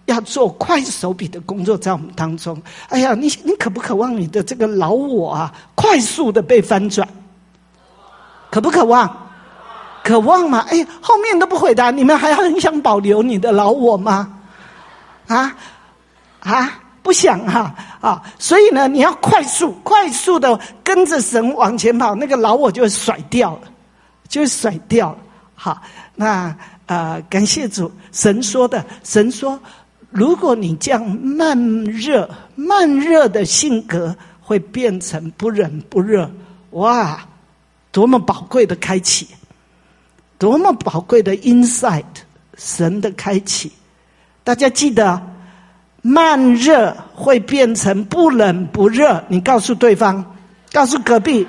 Speaker 1: 要做快手笔的工作在我们当中。哎呀，你你渴不渴望你的这个老我啊，快速的被翻转？渴不渴望？渴望吗？哎，后面都不回答，你们还很想保留你的老我吗？啊啊，不想哈 啊, 啊！所以呢，你要快速快速的跟着神往前跑，那个老我就会甩掉了，就会甩掉了。好，那呃，感谢主，神说的，神说，如果你这样慢热慢热的性格，会变成不冷不热。哇，多么宝贵的开启！多么宝贵的 insight， 神的开启。大家记得，慢热会变成不冷不热。你告诉对方，告诉隔壁。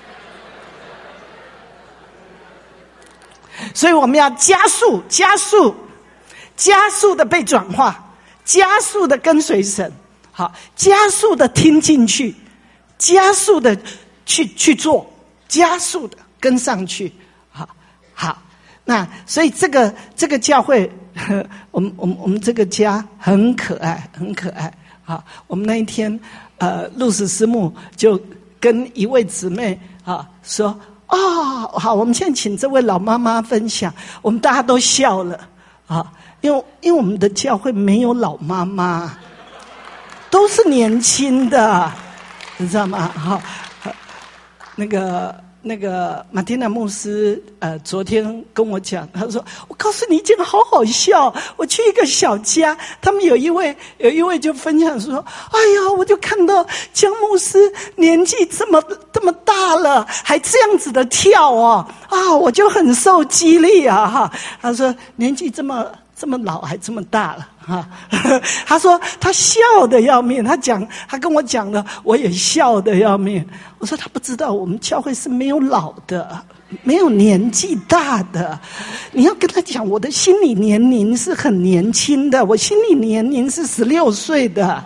Speaker 1: 所以我们要加速加速加速的被转化，加速的跟随神，好，加速的听进去，加速的去去做，加速的跟上去。好，那所以这个这个教会，呵我们我们我们这个家很可爱，很可爱。好，我们那一天，呃，路斯师母就跟一位姊妹啊说：“哦，好，我们现在请这位老妈妈分享。”我们大家都笑了啊，因为因为我们的教会没有老妈妈，都是年轻的，你知道吗？好，那个。那个马丁娜牧师，呃，昨天跟我讲，他说：“我告诉你一件好好笑，我去一个小家，他们有一位有一位就分享说，哎呀，我就看到江牧师年纪这么这么大了，还这样子的跳哦，啊，我就很受激励啊哈。”他说年纪这么这么老还这么大了。哈，他说他笑得要命，他讲他跟我讲了，我也笑得要命。我说他不知道，我们教会是没有老的，没有年纪大的。你要跟他讲，我的心理年龄是很年轻的，我心理年龄是十六岁的。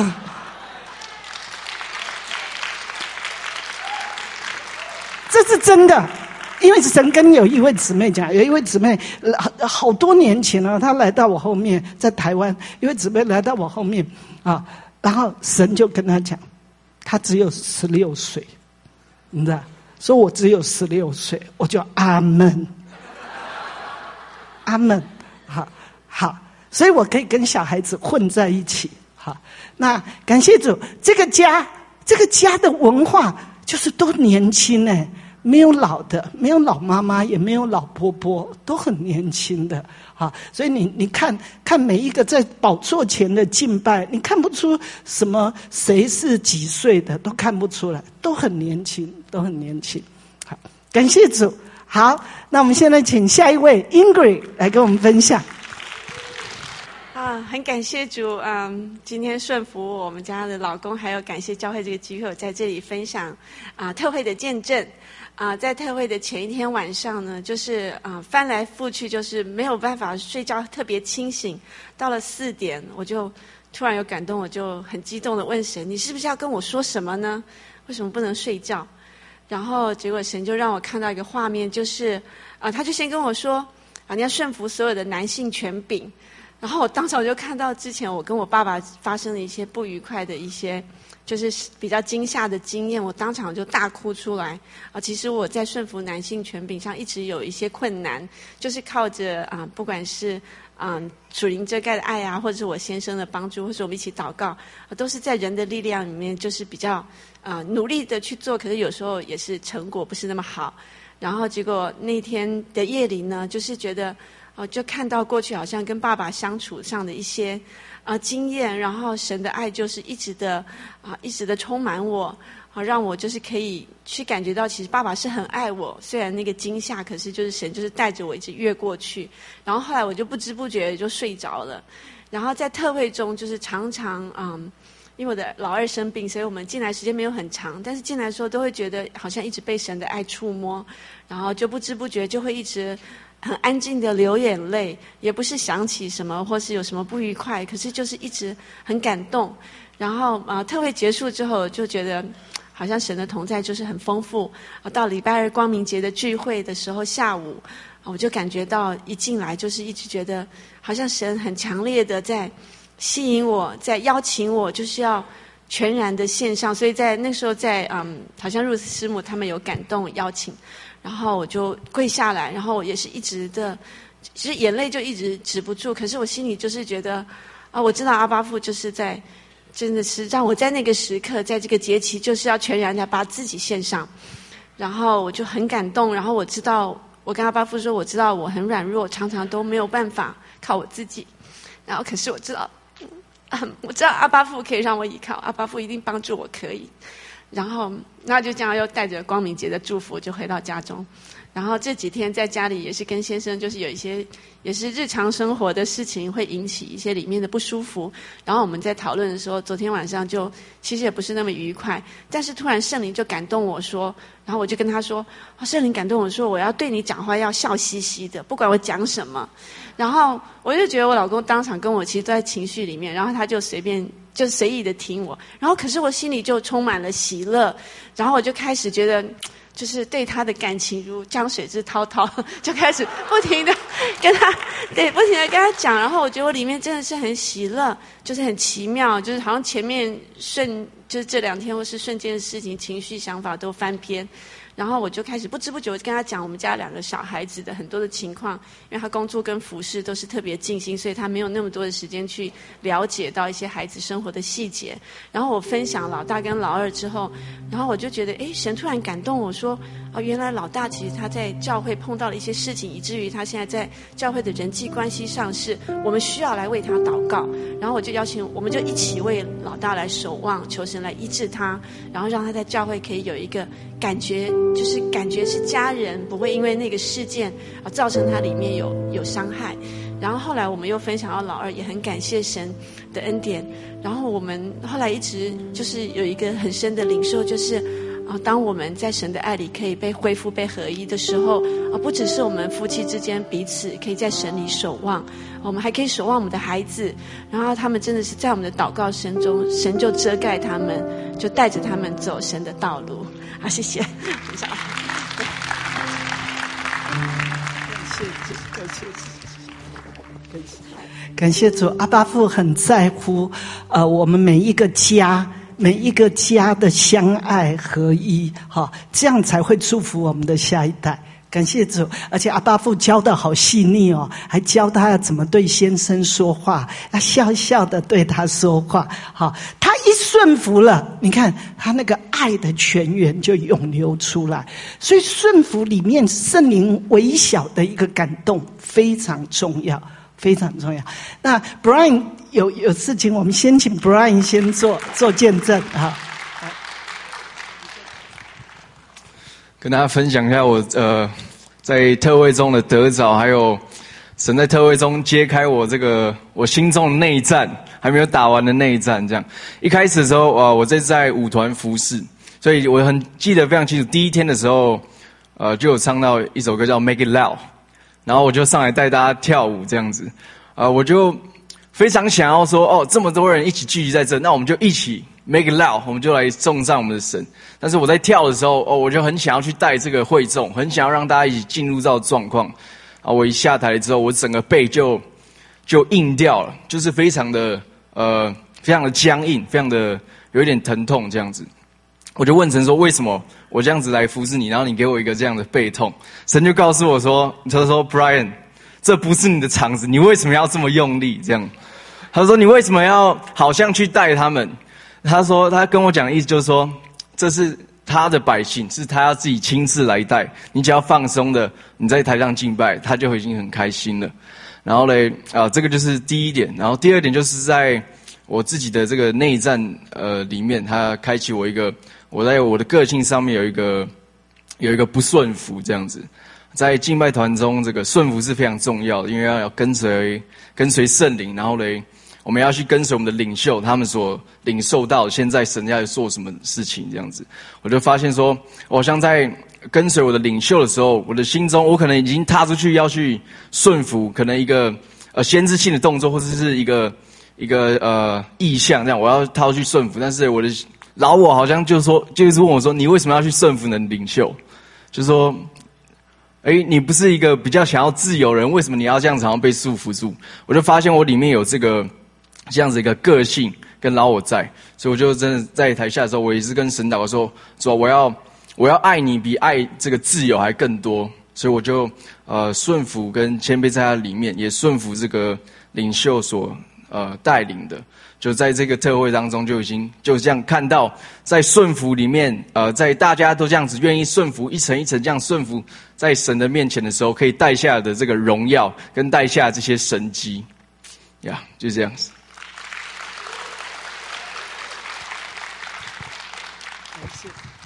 Speaker 1: 这是真的。因为神跟有一位姊妹讲，有一位姊妹好多年前了，她来到我后面，在台湾，一位姊妹来到我后面啊，然后神就跟她讲，她只有十六岁，你知道，说我只有十六岁，我就阿门，阿门，好，好，所以我可以跟小孩子混在一起，好，那感谢主，这个家，这个家的文化就是都年轻哎。没有老的，没有老妈妈，也没有老婆婆，都很年轻的啊！所以你你看看每一个在宝座前的敬拜，你看不出什么谁是几岁的，都看不出来，都很年轻，都很年轻。好，感谢主。好，那我们现在请下一位 Ingrid 来跟我们分享。
Speaker 6: 啊，很感谢主，嗯，今天顺服我们家的老公，还有感谢教会这个机会，我在这里分享啊特会的见证。啊，在特会的前一天晚上呢，就是啊翻来覆去，就是没有办法睡觉，特别清醒。到了四点，我就突然有感动，我就很激动的问神：“你是不是要跟我说什么呢？为什么不能睡觉？”然后结果神就让我看到一个画面，就是啊，他就先跟我说：“啊，你要顺服所有的男性权柄。”然后我当场就看到之前我跟我爸爸发生了一些不愉快的一些。就是比较惊吓的经验，我当场就大哭出来啊！其实我在顺服男性权柄上一直有一些困难，就是靠着啊，不管是啊属灵遮盖的爱啊，或者是我先生的帮助，或者我们一起祷告，啊、都是在人的力量里面，就是比较啊努力的去做，可是有时候也是成果不是那么好。然后结果那天的夜里呢，就是觉得哦、啊，就看到过去好像跟爸爸相处上的一些。啊，经验，然后神的爱就是一直的啊，一直的充满我，啊，让我就是可以去感觉到，其实爸爸是很爱我。虽然那个惊吓，可是就是神就是带着我一直越过去。然后后来我就不知不觉就睡着了。然后在特会中，就是常常嗯，因为我的老二生病，所以我们进来时间没有很长，但是进来的时候都会觉得好像一直被神的爱触摸，然后就不知不觉就会一直。很安静的流眼泪，也不是想起什么或是有什么不愉快，可是就是一直很感动。然后啊、呃，特会结束之后就觉得好像神的同在就是很丰富。啊，到礼拜二光明节的聚会的时候，下午我就感觉到一进来就是一直觉得好像神很强烈的在吸引我，在邀请我，就是要全然的献上。所以在那时候在嗯，好像入师母他们有感动邀请，然后我就跪下来，然后我也是一直的，其实眼泪就一直止不住。可是我心里就是觉得啊，我知道阿爸父就是在真的是让我在那个时刻，在这个节期就是要全然的把自己献上。然后我就很感动，然后我知道我跟阿爸父说，我知道我很软弱，常常都没有办法靠我自己。然后可是我知道嗯，我知道阿爸父可以让我依靠，阿爸父一定帮助我可以。然后那就这样又带着光明节的祝福就回到家中。然后这几天在家里也是跟先生就是有一些也是日常生活的事情会引起一些里面的不舒服。然后我们在讨论的时候，昨天晚上就其实也不是那么愉快，但是突然圣灵就感动我说，然后我就跟他说，哦，圣灵感动我说我要对你讲话要笑嘻嘻的，不管我讲什么。然后我就觉得我老公当场跟我其实都在情绪里面，然后他就随便就随意的听我，然后可是我心里就充满了喜乐，然后我就开始觉得就是对他的感情如江水之滔滔，就开始不停的跟他对不停的跟他讲，然后我觉得我里面真的是很喜乐，就是很奇妙，就是好像前面瞬就是这两天或是瞬间的事情，情绪想法都翻篇。然后我就开始不知不觉跟他讲我们家两个小孩子的很多的情况，因为他工作跟服事都是特别尽心，所以他没有那么多的时间去了解到一些孩子生活的细节。然后我分享老大跟老二之后，然后我就觉得诶，神突然感动我说，哦，原来老大其实他在教会碰到了一些事情，以至于他现在在教会的人际关系上是我们需要来为他祷告。然后我就邀请我们就一起为老大来守望，求神来医治他，然后让他在教会可以有一个感觉，就是感觉是家人，不会因为那个事件啊造成他里面有有伤害。然后后来我们又分享到老二，也很感谢神的恩典。然后我们后来一直就是有一个很深的领受，就是啊，当我们在神的爱里可以被恢复、被合一的时候啊，不只是我们夫妻之间彼此可以在神里守望，我们还可以守望我们的孩子。然后他们真的是在我们的祷告声中，神就遮盖他们，就带着他们走神的道路。啊，谢谢。等一下啊。
Speaker 1: 感谢主，感谢主，感谢感谢主。阿爸父很在乎，呃，我们每一个家，每一个家的相爱合一，哈，这样才会祝福我们的下一代。感谢主，而且阿爸父教得好细腻哦，还教他要怎么对先生说话，要笑笑的对他说话。好，他一顺服了，你看他那个爱的泉源就涌流出来。所以顺服里面圣灵微小的一个感动非常重要，非常重要。那 Brian 有有事情，我们先请 Brian 先做做见证哈。
Speaker 7: 跟大家分享一下我呃在特会中的得着，还有神在特会中揭开我这个我心中的内战，还没有打完的内战。这样一开始的时候，呃，我这在舞团服侍，所以我很记得非常清楚。第一天的时候，呃，就有唱到一首歌叫《Make It Loud》，然后我就上来带大家跳舞这样子。呃，我就非常想要说，哦，这么多人一起聚集在这，那我们就一起 Make It Loud， 我们就来颂赞我们的神。但是我在跳的时候，哦，我就很想要去带这个会众，很想要让大家一起进入到状况。啊，我一下台之后，我整个背就就硬掉了，就是非常的呃，非常的僵硬，非常的有一点疼痛这样子。我就问神说，为什么我这样子来服侍你，然后你给我一个这样的背痛？神就告诉我说，他说 Brian， 这不是你的场子，你为什么要这么用力？这样，他说你为什么要好像去带他们？他说他跟我讲的意思就是说，这是他的百姓，是他要自己亲自来带，你只要放松的，你在台上敬拜，他就已经很开心了。然后嘞，啊，这个就是第一点。然后第二点就是在我自己的这个内战呃里面，他开启我一个，我在我的个性上面有一个有一个不顺服这样子。在敬拜团中，这个顺服是非常重要的，因为要跟随跟随圣灵，然后嘞，我们要去跟随我们的领袖，他们所领受到现在神要做什么事情这样子。我就发现说，我好像在跟随我的领袖的时候，我的心中我可能已经踏出去要去顺服，可能一个呃先知性的动作，或者是一个一个呃意向这样，我要踏出去顺服，但是我的老我好像就说，就是问我说，你为什么要去顺服你的领袖？就说，哎，你不是一个比较想要自由人，为什么你要这样常常被束缚住？我就发现我里面有这个这样子一个个性跟老我在，所以我就真的在台下的时候，我也是跟神祷告说，说我要我要爱你比爱这个自由还更多，所以我就呃顺服跟谦卑在他里面，也顺服这个领袖所呃带领的。就在这个特会当中，就已经就这样看到，在顺服里面，呃，在大家都这样子愿意顺服，一层一层这样顺服，在神的面前的时候，可以带下的这个荣耀，跟带下这些神迹，呀，就这样子。
Speaker 1: 感谢，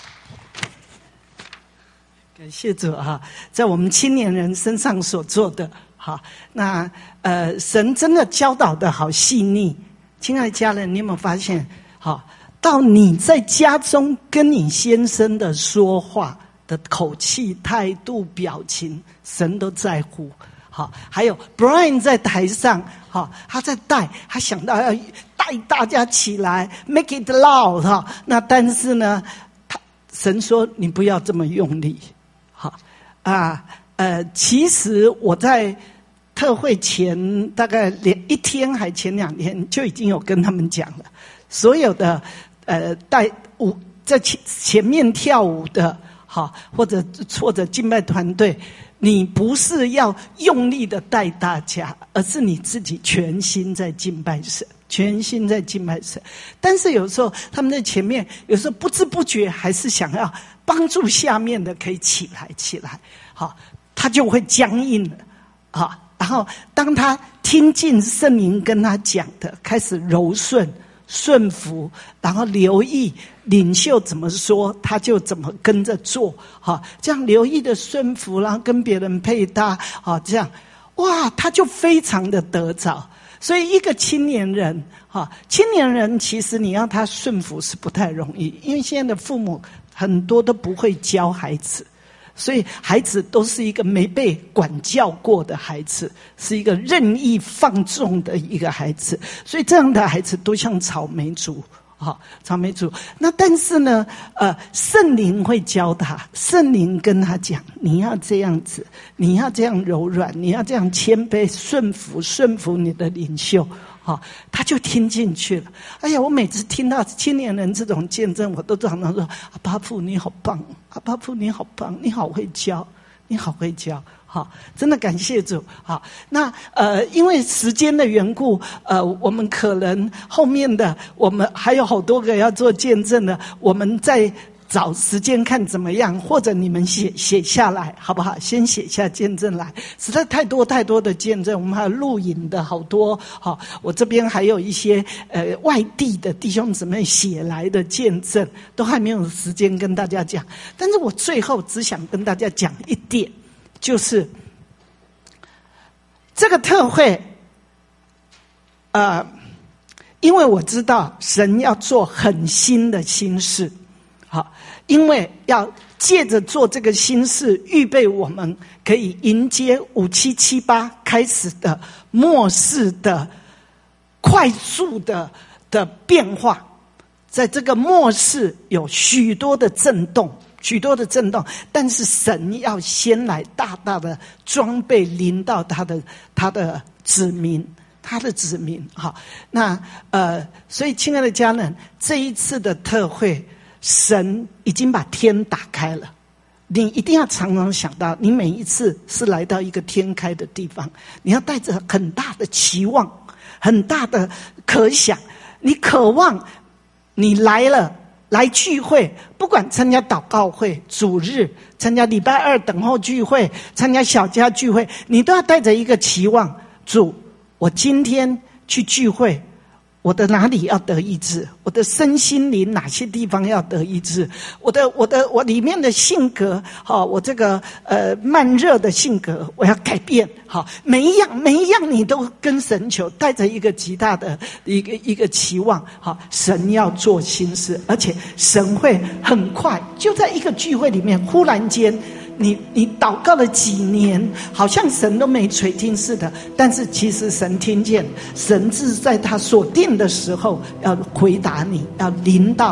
Speaker 1: 感谢主啊，在我们青年人身上所做的，好，那呃，神真的教导的好细腻。亲爱的家人，你有没有发现？好，到你在家中跟你先生的说话的口气、态度、表情，神都在乎。好，还有 Brian 在台上，好，他在带，他想到要带大家起来 ，make it loud 哈。那但是呢，他神说你不要这么用力。好啊，呃，其实我在特会前大概连一天还前两天就已经有跟他们讲了，所有的呃带舞在前前面跳舞的，好或者或者敬拜团队，你不是要用力的带大家，而是你自己全心在敬拜神，全心在敬拜神。但是有时候他们在前面，有时候不知不觉还是想要帮助下面的可以起来起来，好，他就会僵硬了，好。然后当他听进圣灵跟他讲的，开始柔顺顺服，然后留意领袖怎么说，他就怎么跟着做，好，这样留意的顺服，然后跟别人配搭，好，这样，哇，他就非常的得着。所以一个青年人，哈，青年人其实你要他顺服是不太容易，因为现在的父母很多都不会教孩子。所以孩子都是一个没被管教过的孩子，是一个任意放纵的一个孩子，所以这样的孩子都像草莓族，好，草莓族。那但是呢，呃，圣灵会教他，圣灵跟他讲，你要这样子，你要这样柔软，你要这样谦卑顺服，顺服你的领袖。好，他就听进去了。哎呀，我每次听到青年人这种见证，我都常常说：阿爸父你好棒，阿爸父你好棒，你好会教，你好会教。好，真的感谢主。好，那呃，因为时间的缘故，呃，我们可能后面的我们还有好多个要做见证的，我们在找时间看怎么样，或者你们写写下来好不好？先写下见证来，实在太多太多的见证，我们还有录影的好多。好，我这边还有一些呃外地的弟兄姊妹写来的见证，都还没有时间跟大家讲。但是我最后只想跟大家讲一点，就是这个特会，呃，因为我知道神要做很新的新事。好，因为要借着做这个新事，预备我们可以迎接五七七八开始的末世的快速的的变化。在这个末世有许多的震动，许多的震动，但是神要先来大大的装备临到他的他的子民。他的子民。好，那呃，所以亲爱的家人，这一次的特会，神已经把天打开了，你一定要常常想到，你每一次是来到一个天开的地方，你要带着很大的期望，很大的可想，你渴望你来了，来聚会，不管参加祷告会、主日、参加礼拜二等候聚会、参加小家聚会，你都要带着一个期望，主，我今天去聚会，我的哪里要得医治？我的身心灵哪些地方要得医治？我的我的我里面的性格，好，我这个呃慢热的性格，我要改变。好，每一样每一样你都跟神求，带着一个极大的一个一个期望。好，神要做新事，而且神会很快就在一个聚会里面，忽然间。你你祷告了几年，好像神都没垂听似的，但是其实神听见，神是在他所定的时候要回答你，要临到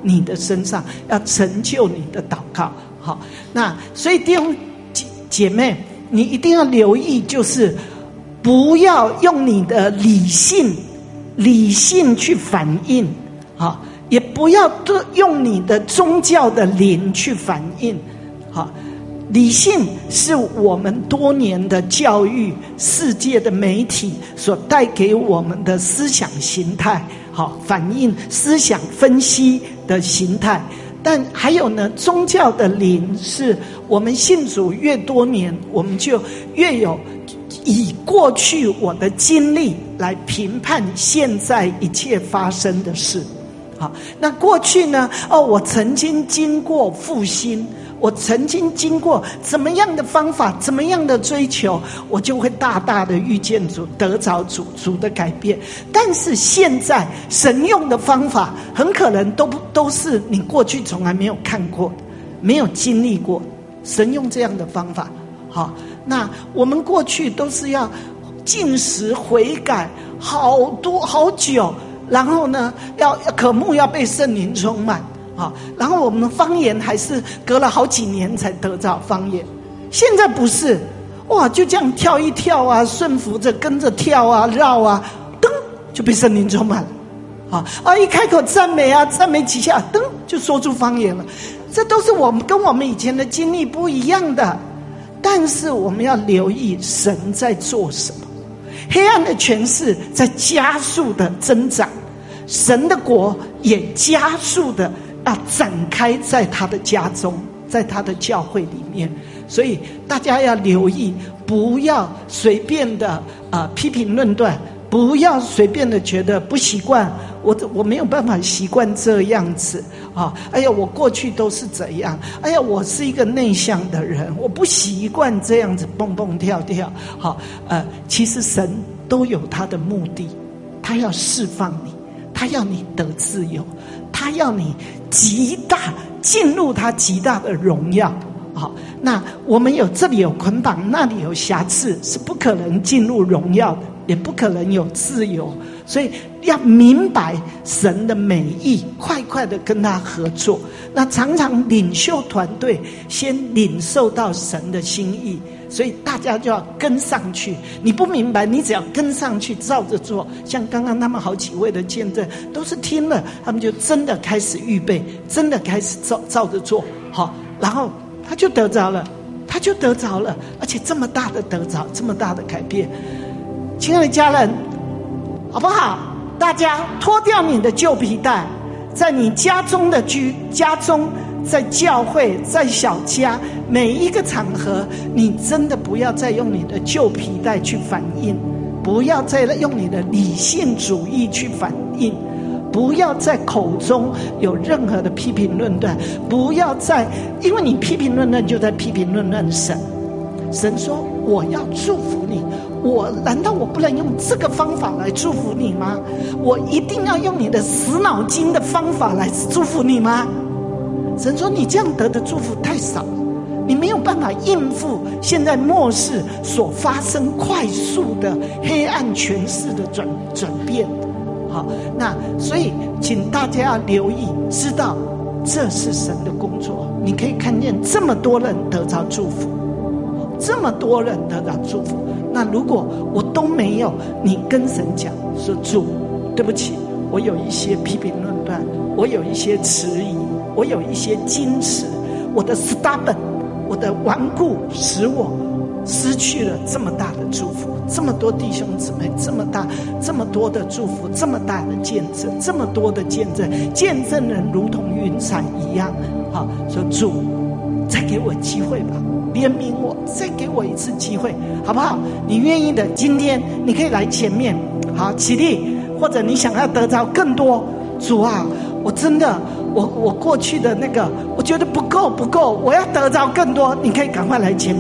Speaker 1: 你的身上，要成就你的祷告。好，那所以弟兄姐妹，你一定要留意，就是不要用你的理性理性去反应，好，也不要用你的宗教的灵去反应。好，理性是我们多年的教育、世界的媒体所带给我们的思想形态，好，反映思想分析的形态。但还有呢，宗教的灵是我们信主越多年，我们就越有以过去我的经历来评判现在一切发生的事。好，那过去呢？哦，我曾经经过复兴，我曾经经过怎么样的方法，怎么样的追求，我就会大大的遇见主，得着主主的改变。但是现在神用的方法，很可能都不都是你过去从来没有看过的，没有经历过。神用这样的方法，好，那我们过去都是要禁食悔改，好多好久。然后呢，要渴慕要被圣灵充满，好，然后我们方言还是隔了好几年才得着方言。现在不是，哇，就这样跳一跳啊，顺服着跟着跳啊，绕啊，噔就被圣灵充满了，好啊，一开口赞美啊，赞美几下，噔就说出方言了。这都是我们跟我们以前的经历不一样的，但是我们要留意神在做什么。黑暗的权势在加速的增长，神的国也加速的要展开在他的家中，在他的教会里面。所以大家要留意，不要随便的呃批评论断，不要随便的觉得不习惯，我我没有办法习惯这样子啊！哎呀，我过去都是怎样？哎呀，我是一个内向的人，我不习惯这样子蹦蹦跳跳。好，呃，其实神都有他的目的，他要释放你，他要你得自由，他要你极大进入他极大的荣耀。好，那我们有这里有捆绑，那里有瑕疵，是不可能进入荣耀的，也不可能有自由。所以要明白神的美意，快快的跟他合作。那常常领袖团队先领受到神的心意，所以大家就要跟上去。你不明白，你只要跟上去照着做。像刚刚他们好几位的见证都是听了，他们就真的开始预备，真的开始照照着做。好，然后他就得着了，他就得着了，而且这么大的得着，这么大的改变。亲爱的家人，好不好？大家脱掉你的旧皮带，在你家中的居家中，在教会，在小家，每一个场合，你真的不要再用你的旧皮带去反应，不要再用你的理性主义去反应，不要在口中有任何的批评论断，不要再因为你批评论断就在批评论断神。神说我要祝福你，我难道我不能用这个方法来祝福你吗？我一定要用你的死脑筋的方法来祝福你吗？神说你这样得的祝福太少，你没有办法应付现在末世所发生快速的黑暗权势的转转变。好，那所以请大家要留意，知道这是神的工作。你可以看见这么多人得着祝福，这么多人得到祝福。那如果我都没有，你跟神讲说，主对不起，我有一些批评论断，我有一些迟疑，我有一些矜持，我的 stubborn， 我的顽固使我失去了这么大的祝福，这么多弟兄姊妹，这么大这么多的祝福，这么大的见证，这么多的见证，见证人如同云彩一样。好，说主再给我机会吧，怜悯我，再给我一次机会，好不好？你愿意的，今天你可以来前面，好，起立，或者你想要得着更多，主啊，我真的，我我过去的那个，我觉得不够不够，我要得着更多，你可以赶快来前面，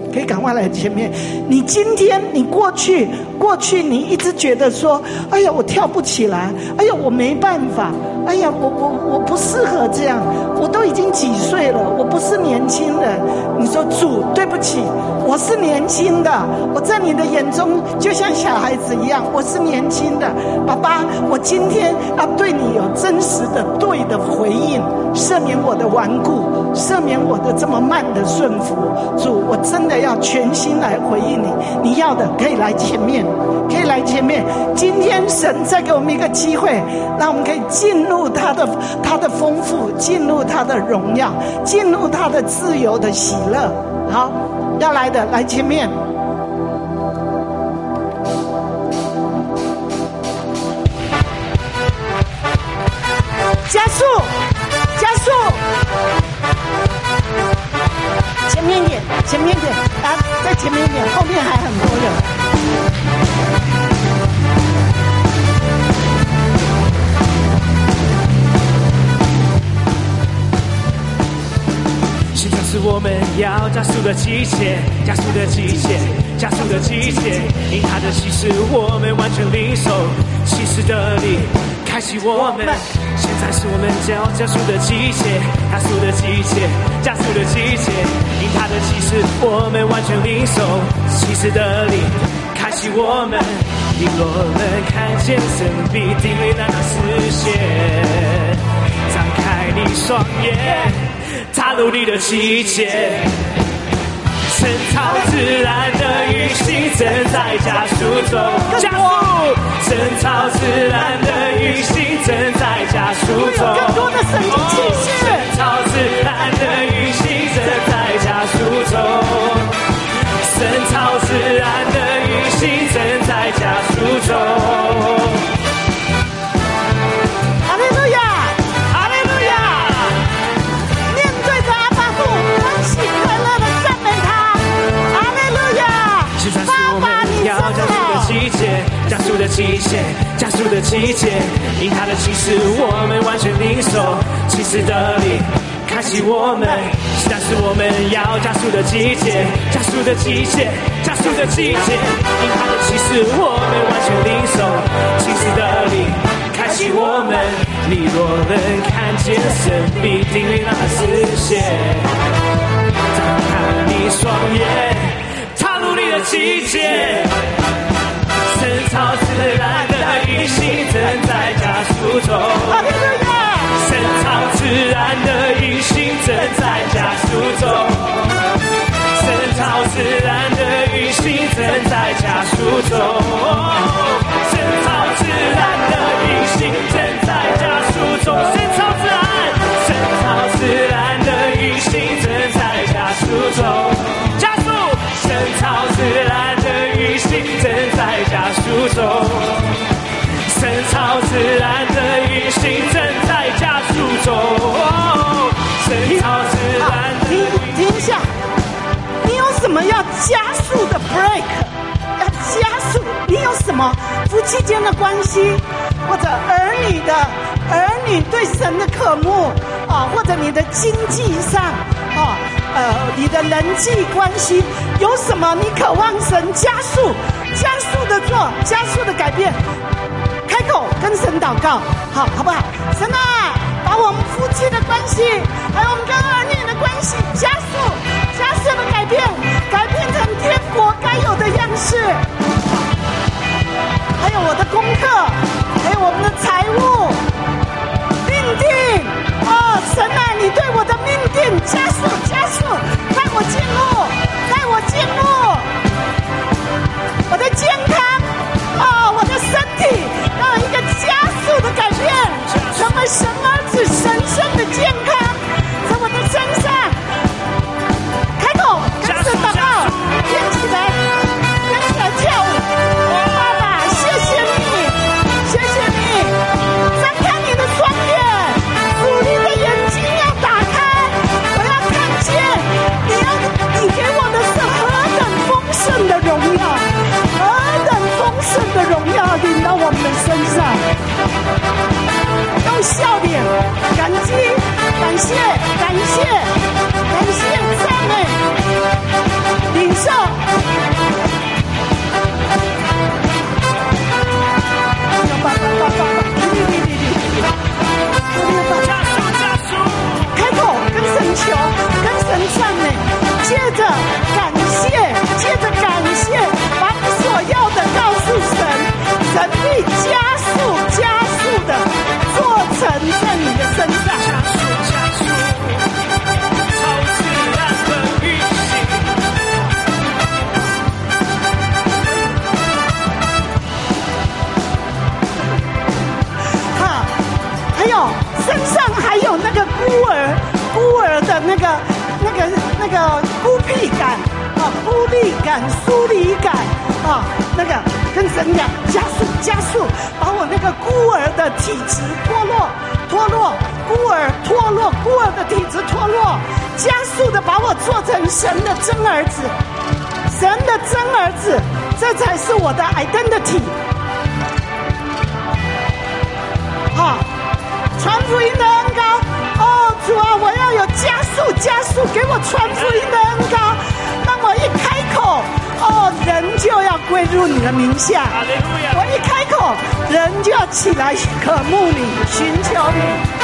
Speaker 1: 可以赶快来前面。你今天，你过去，过去你一直觉得说，哎呀，我跳不起来，哎呀，我没办法，哎呀，我我我不适合这样，我都已经几岁了，我不是年轻人。你说主，对不起，我是年轻的，我在你的眼中就像小孩子一样，我是年轻的。爸爸，我今天要对你有真实的对的回应，赦免我的顽固，赦免我的这么慢的顺服。主，我真的要全心来回应你。你要的可以来前面，可以来前面。今天神再给我们一个机会，让我们可以进入他的他的丰富，进入他的荣耀，进入他的自由的喜乐。好，要来的来前面。加速，加速，前面一点，前面一点，啊，再前面一点，后面还很多人。
Speaker 8: 现在是我们要加速的季节，加速的季节，加速的季节，因他的启示，我们完全领受启示的力。开启我们，现在是我们要加速的季节，加速的季节，加速的季节，因他的启示，我们完全领受启示的力。开启我们，以罗能看见神必定为那实现。张开你双眼，踏入你的季节。神超自然的运行正在加速中，加速！神超自然的运行正在加速中，
Speaker 1: 更多的神迹奇事。
Speaker 8: 神超自然的运行正在加速中，神超自然的运行正在加速中。
Speaker 1: 哈利路亚，哈利路亚！面对着阿爸父，欢喜快乐的赞美他。哈利路亚！
Speaker 8: 现在是我们要加速的季节，加速的季节，加速的季节，因他的启示，我们完全领受启示的力。开启我们，现在是我们要加速的季节，加速的季节，加速的季节，因他的启示，我们完全领受启示的力。开启我们，你若能看见神必定为那实现。张开你双眼，踏入你的季节。神超自然的运行正在加速中，
Speaker 1: 哈利路亚！
Speaker 8: 神超自然的运行正在加速中，神超自然的运行正在加速中，神超自然的运行正在加速中，神超自然，神超自然的运行正在加速中，加速，神超自然的运行正在加速中，神超自然的运行正在加速中，神超自然的运行。
Speaker 1: 停停一下，你有什么要加速的 break？ 要加速，你有什么夫妻间的关系，或者儿女的儿女对神的渴慕啊，或者你的经济上啊，呃，你的人际关系有什么你渴望神加速、加速的做、加速的改变？开口跟神祷告，好，好不好？神啊，把我们夫妻的关系，还有我们跟儿女的关系加速、加速的改变，改变成天国该有的样式。还有我的功课，还有我们的财务命定。哦，神啊，你对我的命定加速、加速，带我进入，带我进入我的健康。哦，我的身体要有一个加速的改变，成为神儿子神圣的健康，在我的身上。开口跟神祷告，站起来，跟起来跳舞。爸爸，谢谢你，谢谢你。 有身上还有那个孤儿孤儿的那个那个那个孤僻感啊，孤立感、疏离感啊，那个跟神讲加速加速，把我那个孤儿的体质脱落脱落，孤儿脱落，孤儿的体质脱落，加速的把我做成神的真儿子，神的真儿子，这才是我的 identity。啊，传福音的恩膏，哦主啊，我要有加速加速，给我传福音的恩膏，当我一开口，哦，人就要归入你的名下。我一开口，人就要起来渴慕你，寻求你。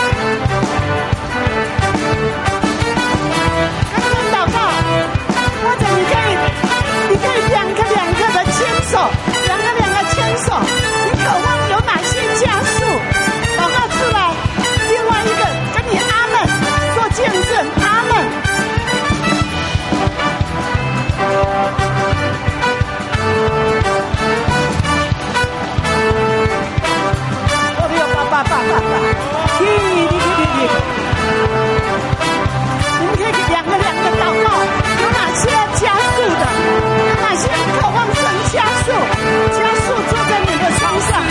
Speaker 1: 跟人祷告，或者你可以，你可以两个两个的牵手，两个两个牵手。你渴望有哪些加速？祷告出来。另外一个跟你阿们做见证，阿们。我的有爸爸爸爸爸，你你你你你，你们可以两个两个祷告，有哪些加速的？有哪些渴望神加速？加速坐在你的身上。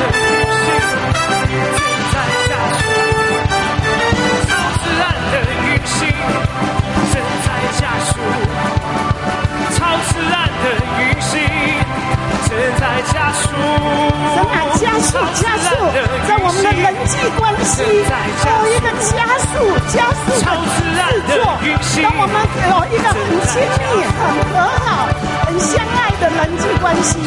Speaker 1: 神啊，加速加速，在我们的人际关系有一个加速加速的制作，让我们有一个很亲密、很和好、很相爱的人际关系。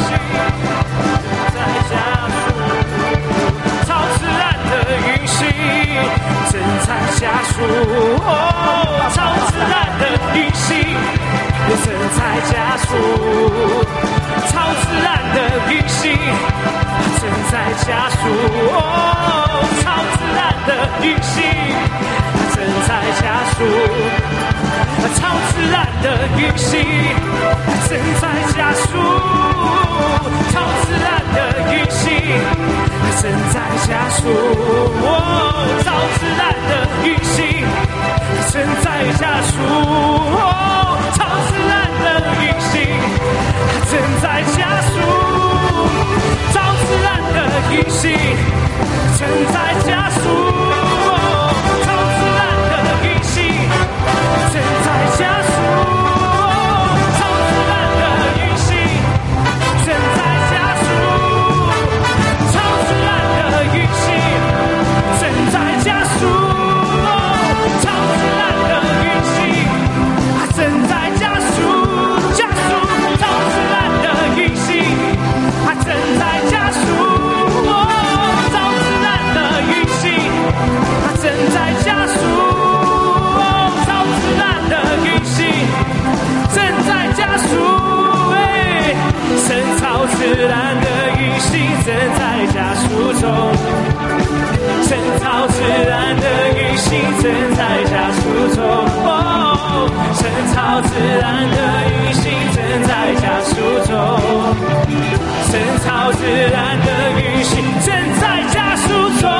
Speaker 8: 超自然的运行正在加速，哦，超自然的运行正在加速，超自然的运行正在加速，哦，超自然的运行正在加速，超自然的运行正在加速，超自然的运行正在加速，哦，超自然的运行正在加速，哦，超自然的运行正在加速，超自然的运行正在加速，哦，超自然的运行正在加速，哦，超自然的运行正在加速，超自然的运行正在加速，哦，超自然的运行正在加速，加速，超自然的运行正在加速，哦，超自然的运行正在加速，哦，超自然的运行正在加速，哎，神超自然的运行正在加速中，神超自然的运行正在加速中，哦，神超自然的运行正在加速中，神超自然的运行正在加速中，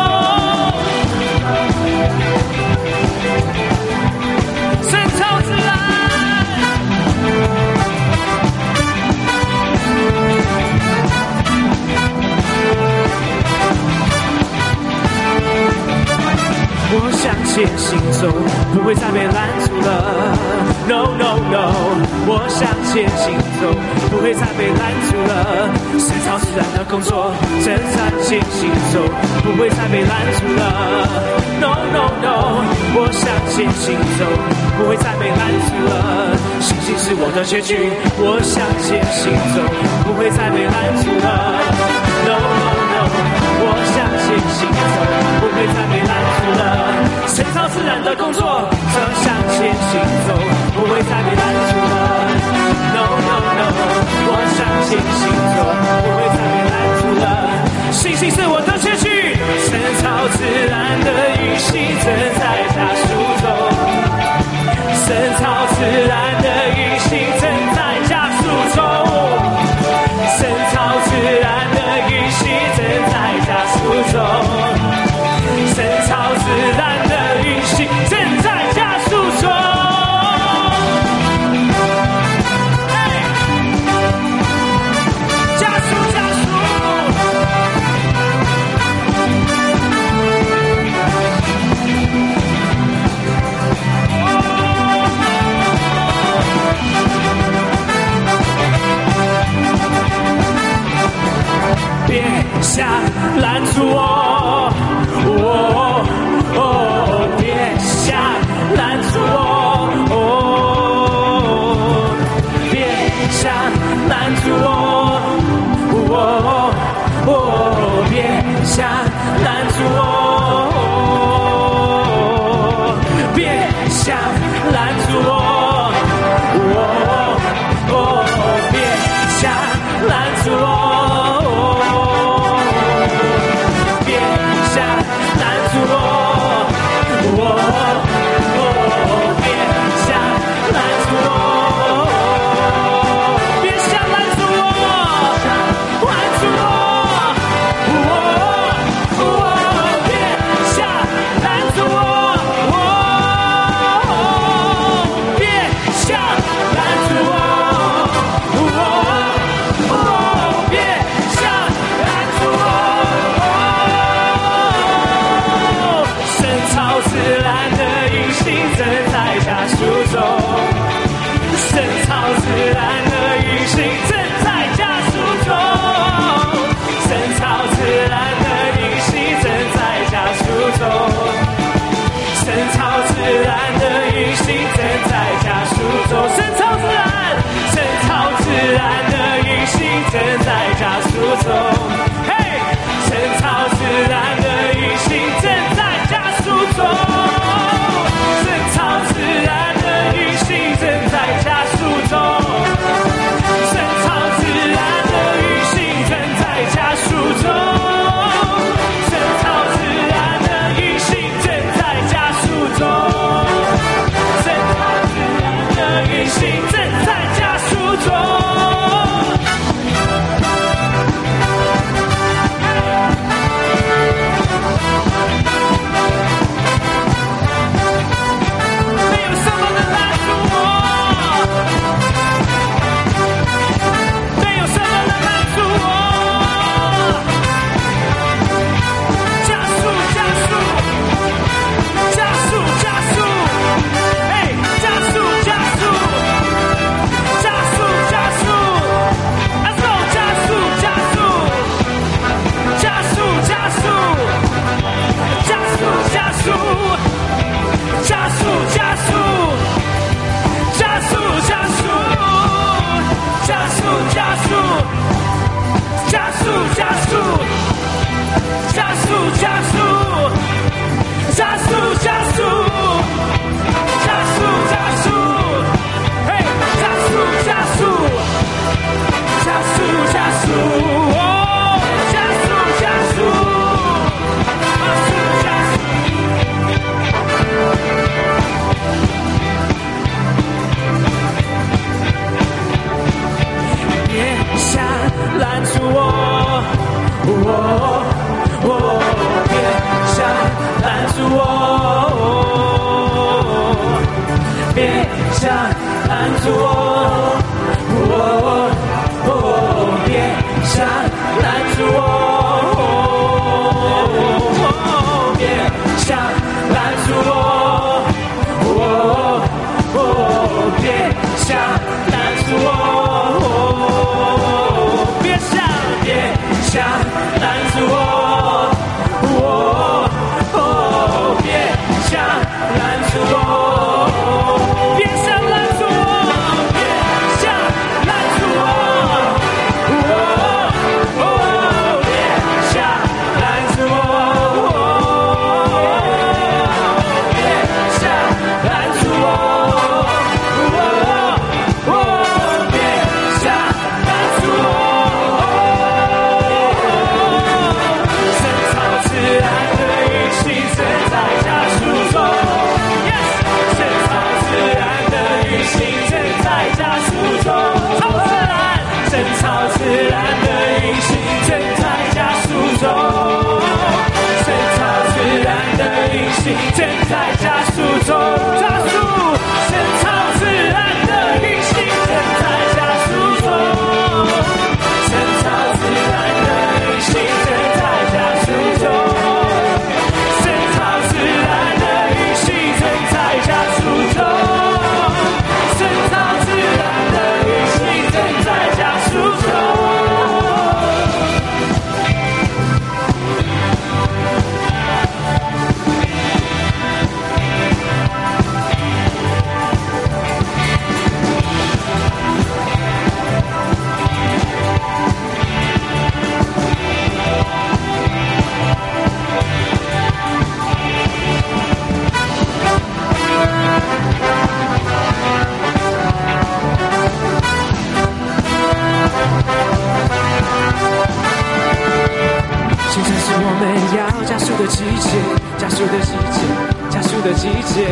Speaker 8: 神超自然。我向前行走，不会再被拦住了。No No No， 我向前行走，不会再被拦住了。是超自然的工作，正向前行走，不会再被拦住了。No No No， 我向前行走，不会再被拦住了。信心是我的结局，我向前行走，不会再被拦住了。No No No， 我向前行走，不会再被拦住了。神超自然的工作，正向前行走，不会再被拦住了。No No No， 我向前行走，不会再被拦住了。信心是我的结局，神超自然的运行正在加速中，神超自然的运行正在加速中，神超自然的运想拦住我，别想，别想拦住我，哦哦，别想拦住我，别想拦住我，别想拦住我，哦哦，别想拦住我，别想拦住我，哦哦，别想拦住我，深藏自然的运行正在加速中。深藏自然的运行正在加速中，超自然，深藏自然的运行正在加速中，深藏自然的运行正在加速中，加速，深藏自然的运行正在加速中，深藏自然的运行正在加速中，深藏自然的运行正在加速中，深藏自然的运行正在加速中。现在是我们要加速的季节，加速的季节，加速的季节。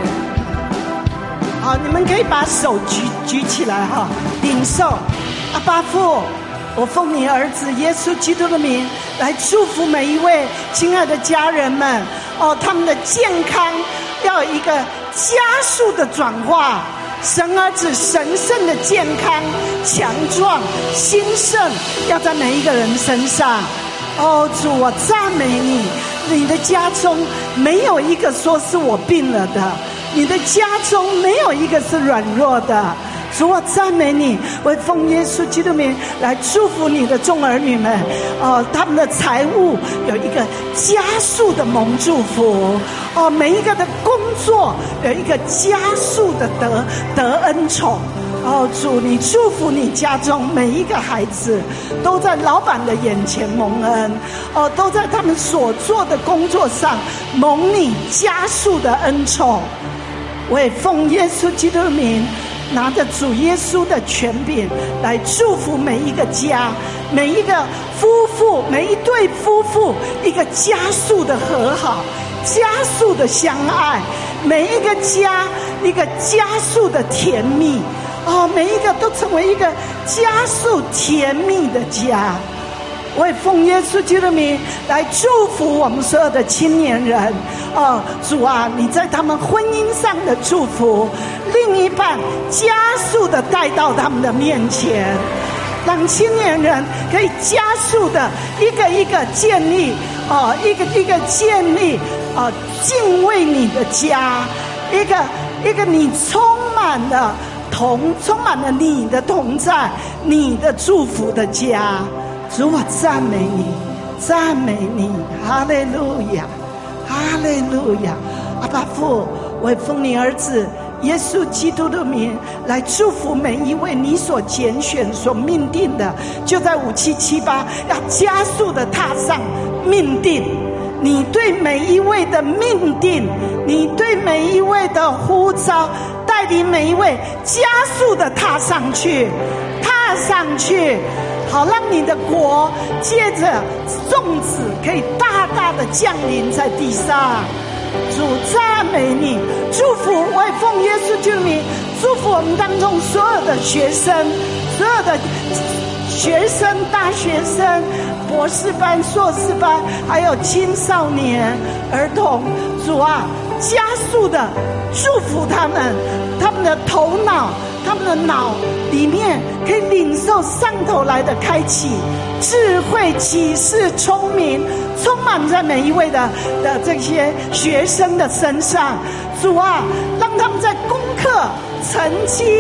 Speaker 1: 好，你们可以把手举举起来哈，领受。阿爸父，我奉你儿子耶稣基督的名来祝福每一位亲爱的家人们哦，他们的健康要有一个加速的转化。神儿子神圣的健康、强壮、兴盛，要在每一个人身上。哦，主，我赞美你，你的家中没有一个说是我病了的，你的家中没有一个是软弱的。主，我赞美你，我奉耶稣基督名来祝福你的众儿女们，哦，他们的财务有一个加速的蒙祝福，哦，每一个的工作有一个加速的得得恩宠。哦，主，你祝福你家中每一个孩子，都在老板的眼前蒙恩，哦，都在他们所做的工作上蒙你加速的恩宠。我也奉耶稣基督的名，拿着主耶稣的权柄来祝福每一个家，每一个夫妇，每一对夫妇，一个加速的和好，加速的相爱，每一个家一个加速的甜蜜。哦，每一个都成为一个加速甜蜜的家。我也奉耶稣基督的名来祝福我们所有的青年人。哦，主啊，你在他们婚姻上的祝福，另一半加速的带到他们的面前，让青年人可以加速的一个一个建立，哦，一个一个建立，哦，敬畏你的家，一个一个你充满了。同充满了你的同在，你的祝福的家。主，我赞美你，赞美你，哈利路亚，哈利路亚。阿爸父，我奉你儿子耶稣基督的名来祝福每一位你所拣选、所命定的，就在五七七八要加速的踏上命定。你对每一位的命定，你对每一位的呼召，带领每一位加速的踏上去，踏上去，好让你的国借着种子可以大大的降临在地上。主，赞美你，祝福，我也奉耶稣基督名祝福我们当中所有的学生，所有的学生、大学生、博士班、硕士班，还有青少年、儿童。主啊，加速的祝福他们，他们的头脑、他们的脑里面可以领受上头来的开启，智慧、启示、聪明，充满在每一位的的这些学生的身上。主啊，让他们在功课、成绩、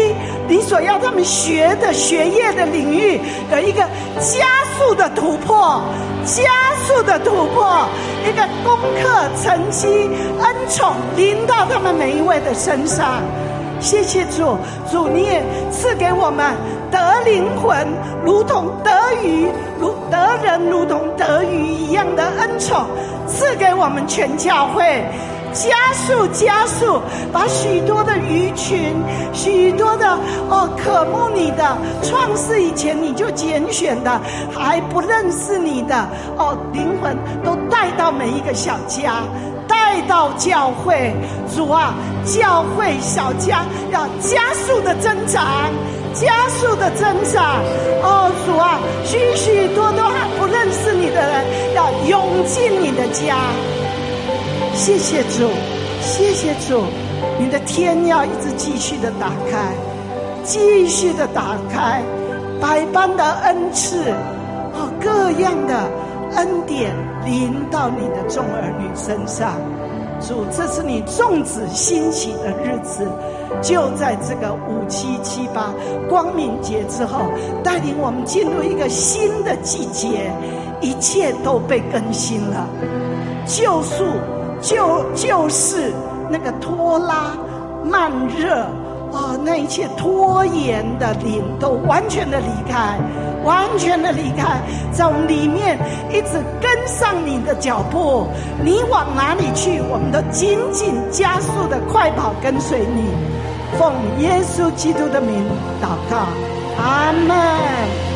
Speaker 1: 你所要他们学的学业的领域有一个加速的突破，加速的突破，一个功课成绩恩宠临到他们每一位的身上。谢谢主，主你也赐给我们得灵魂如同得鱼，如得人如同得鱼一样的恩宠，赐给我们全教会。加速加速，把许多的鱼群，许多的哦渴慕你的，创世以前你就拣选的，还不认识你的哦灵魂，都带到每一个小家，带到教会。主啊，教会小家要加速的增长，加速的增长。哦，主啊，许许多多还不认识你的人要涌进你的家。谢谢主，谢谢主，你的天要一直继续的打开，继续的打开，百般的恩赐，哦，各样的恩典临到你的众儿女身上。主，这是你众子兴起的日子，就在这个五七七八光明节之后，带领我们进入一个新的季节，一切都被更新了，救赎。就就是那个拖拉慢热哦，那一切拖延的灵都完全的离开，完全的离开，在我们里面一直跟上你的脚步，你往哪里去，我们都紧紧加速的快跑跟随你。奉耶稣基督的名祷告，阿们。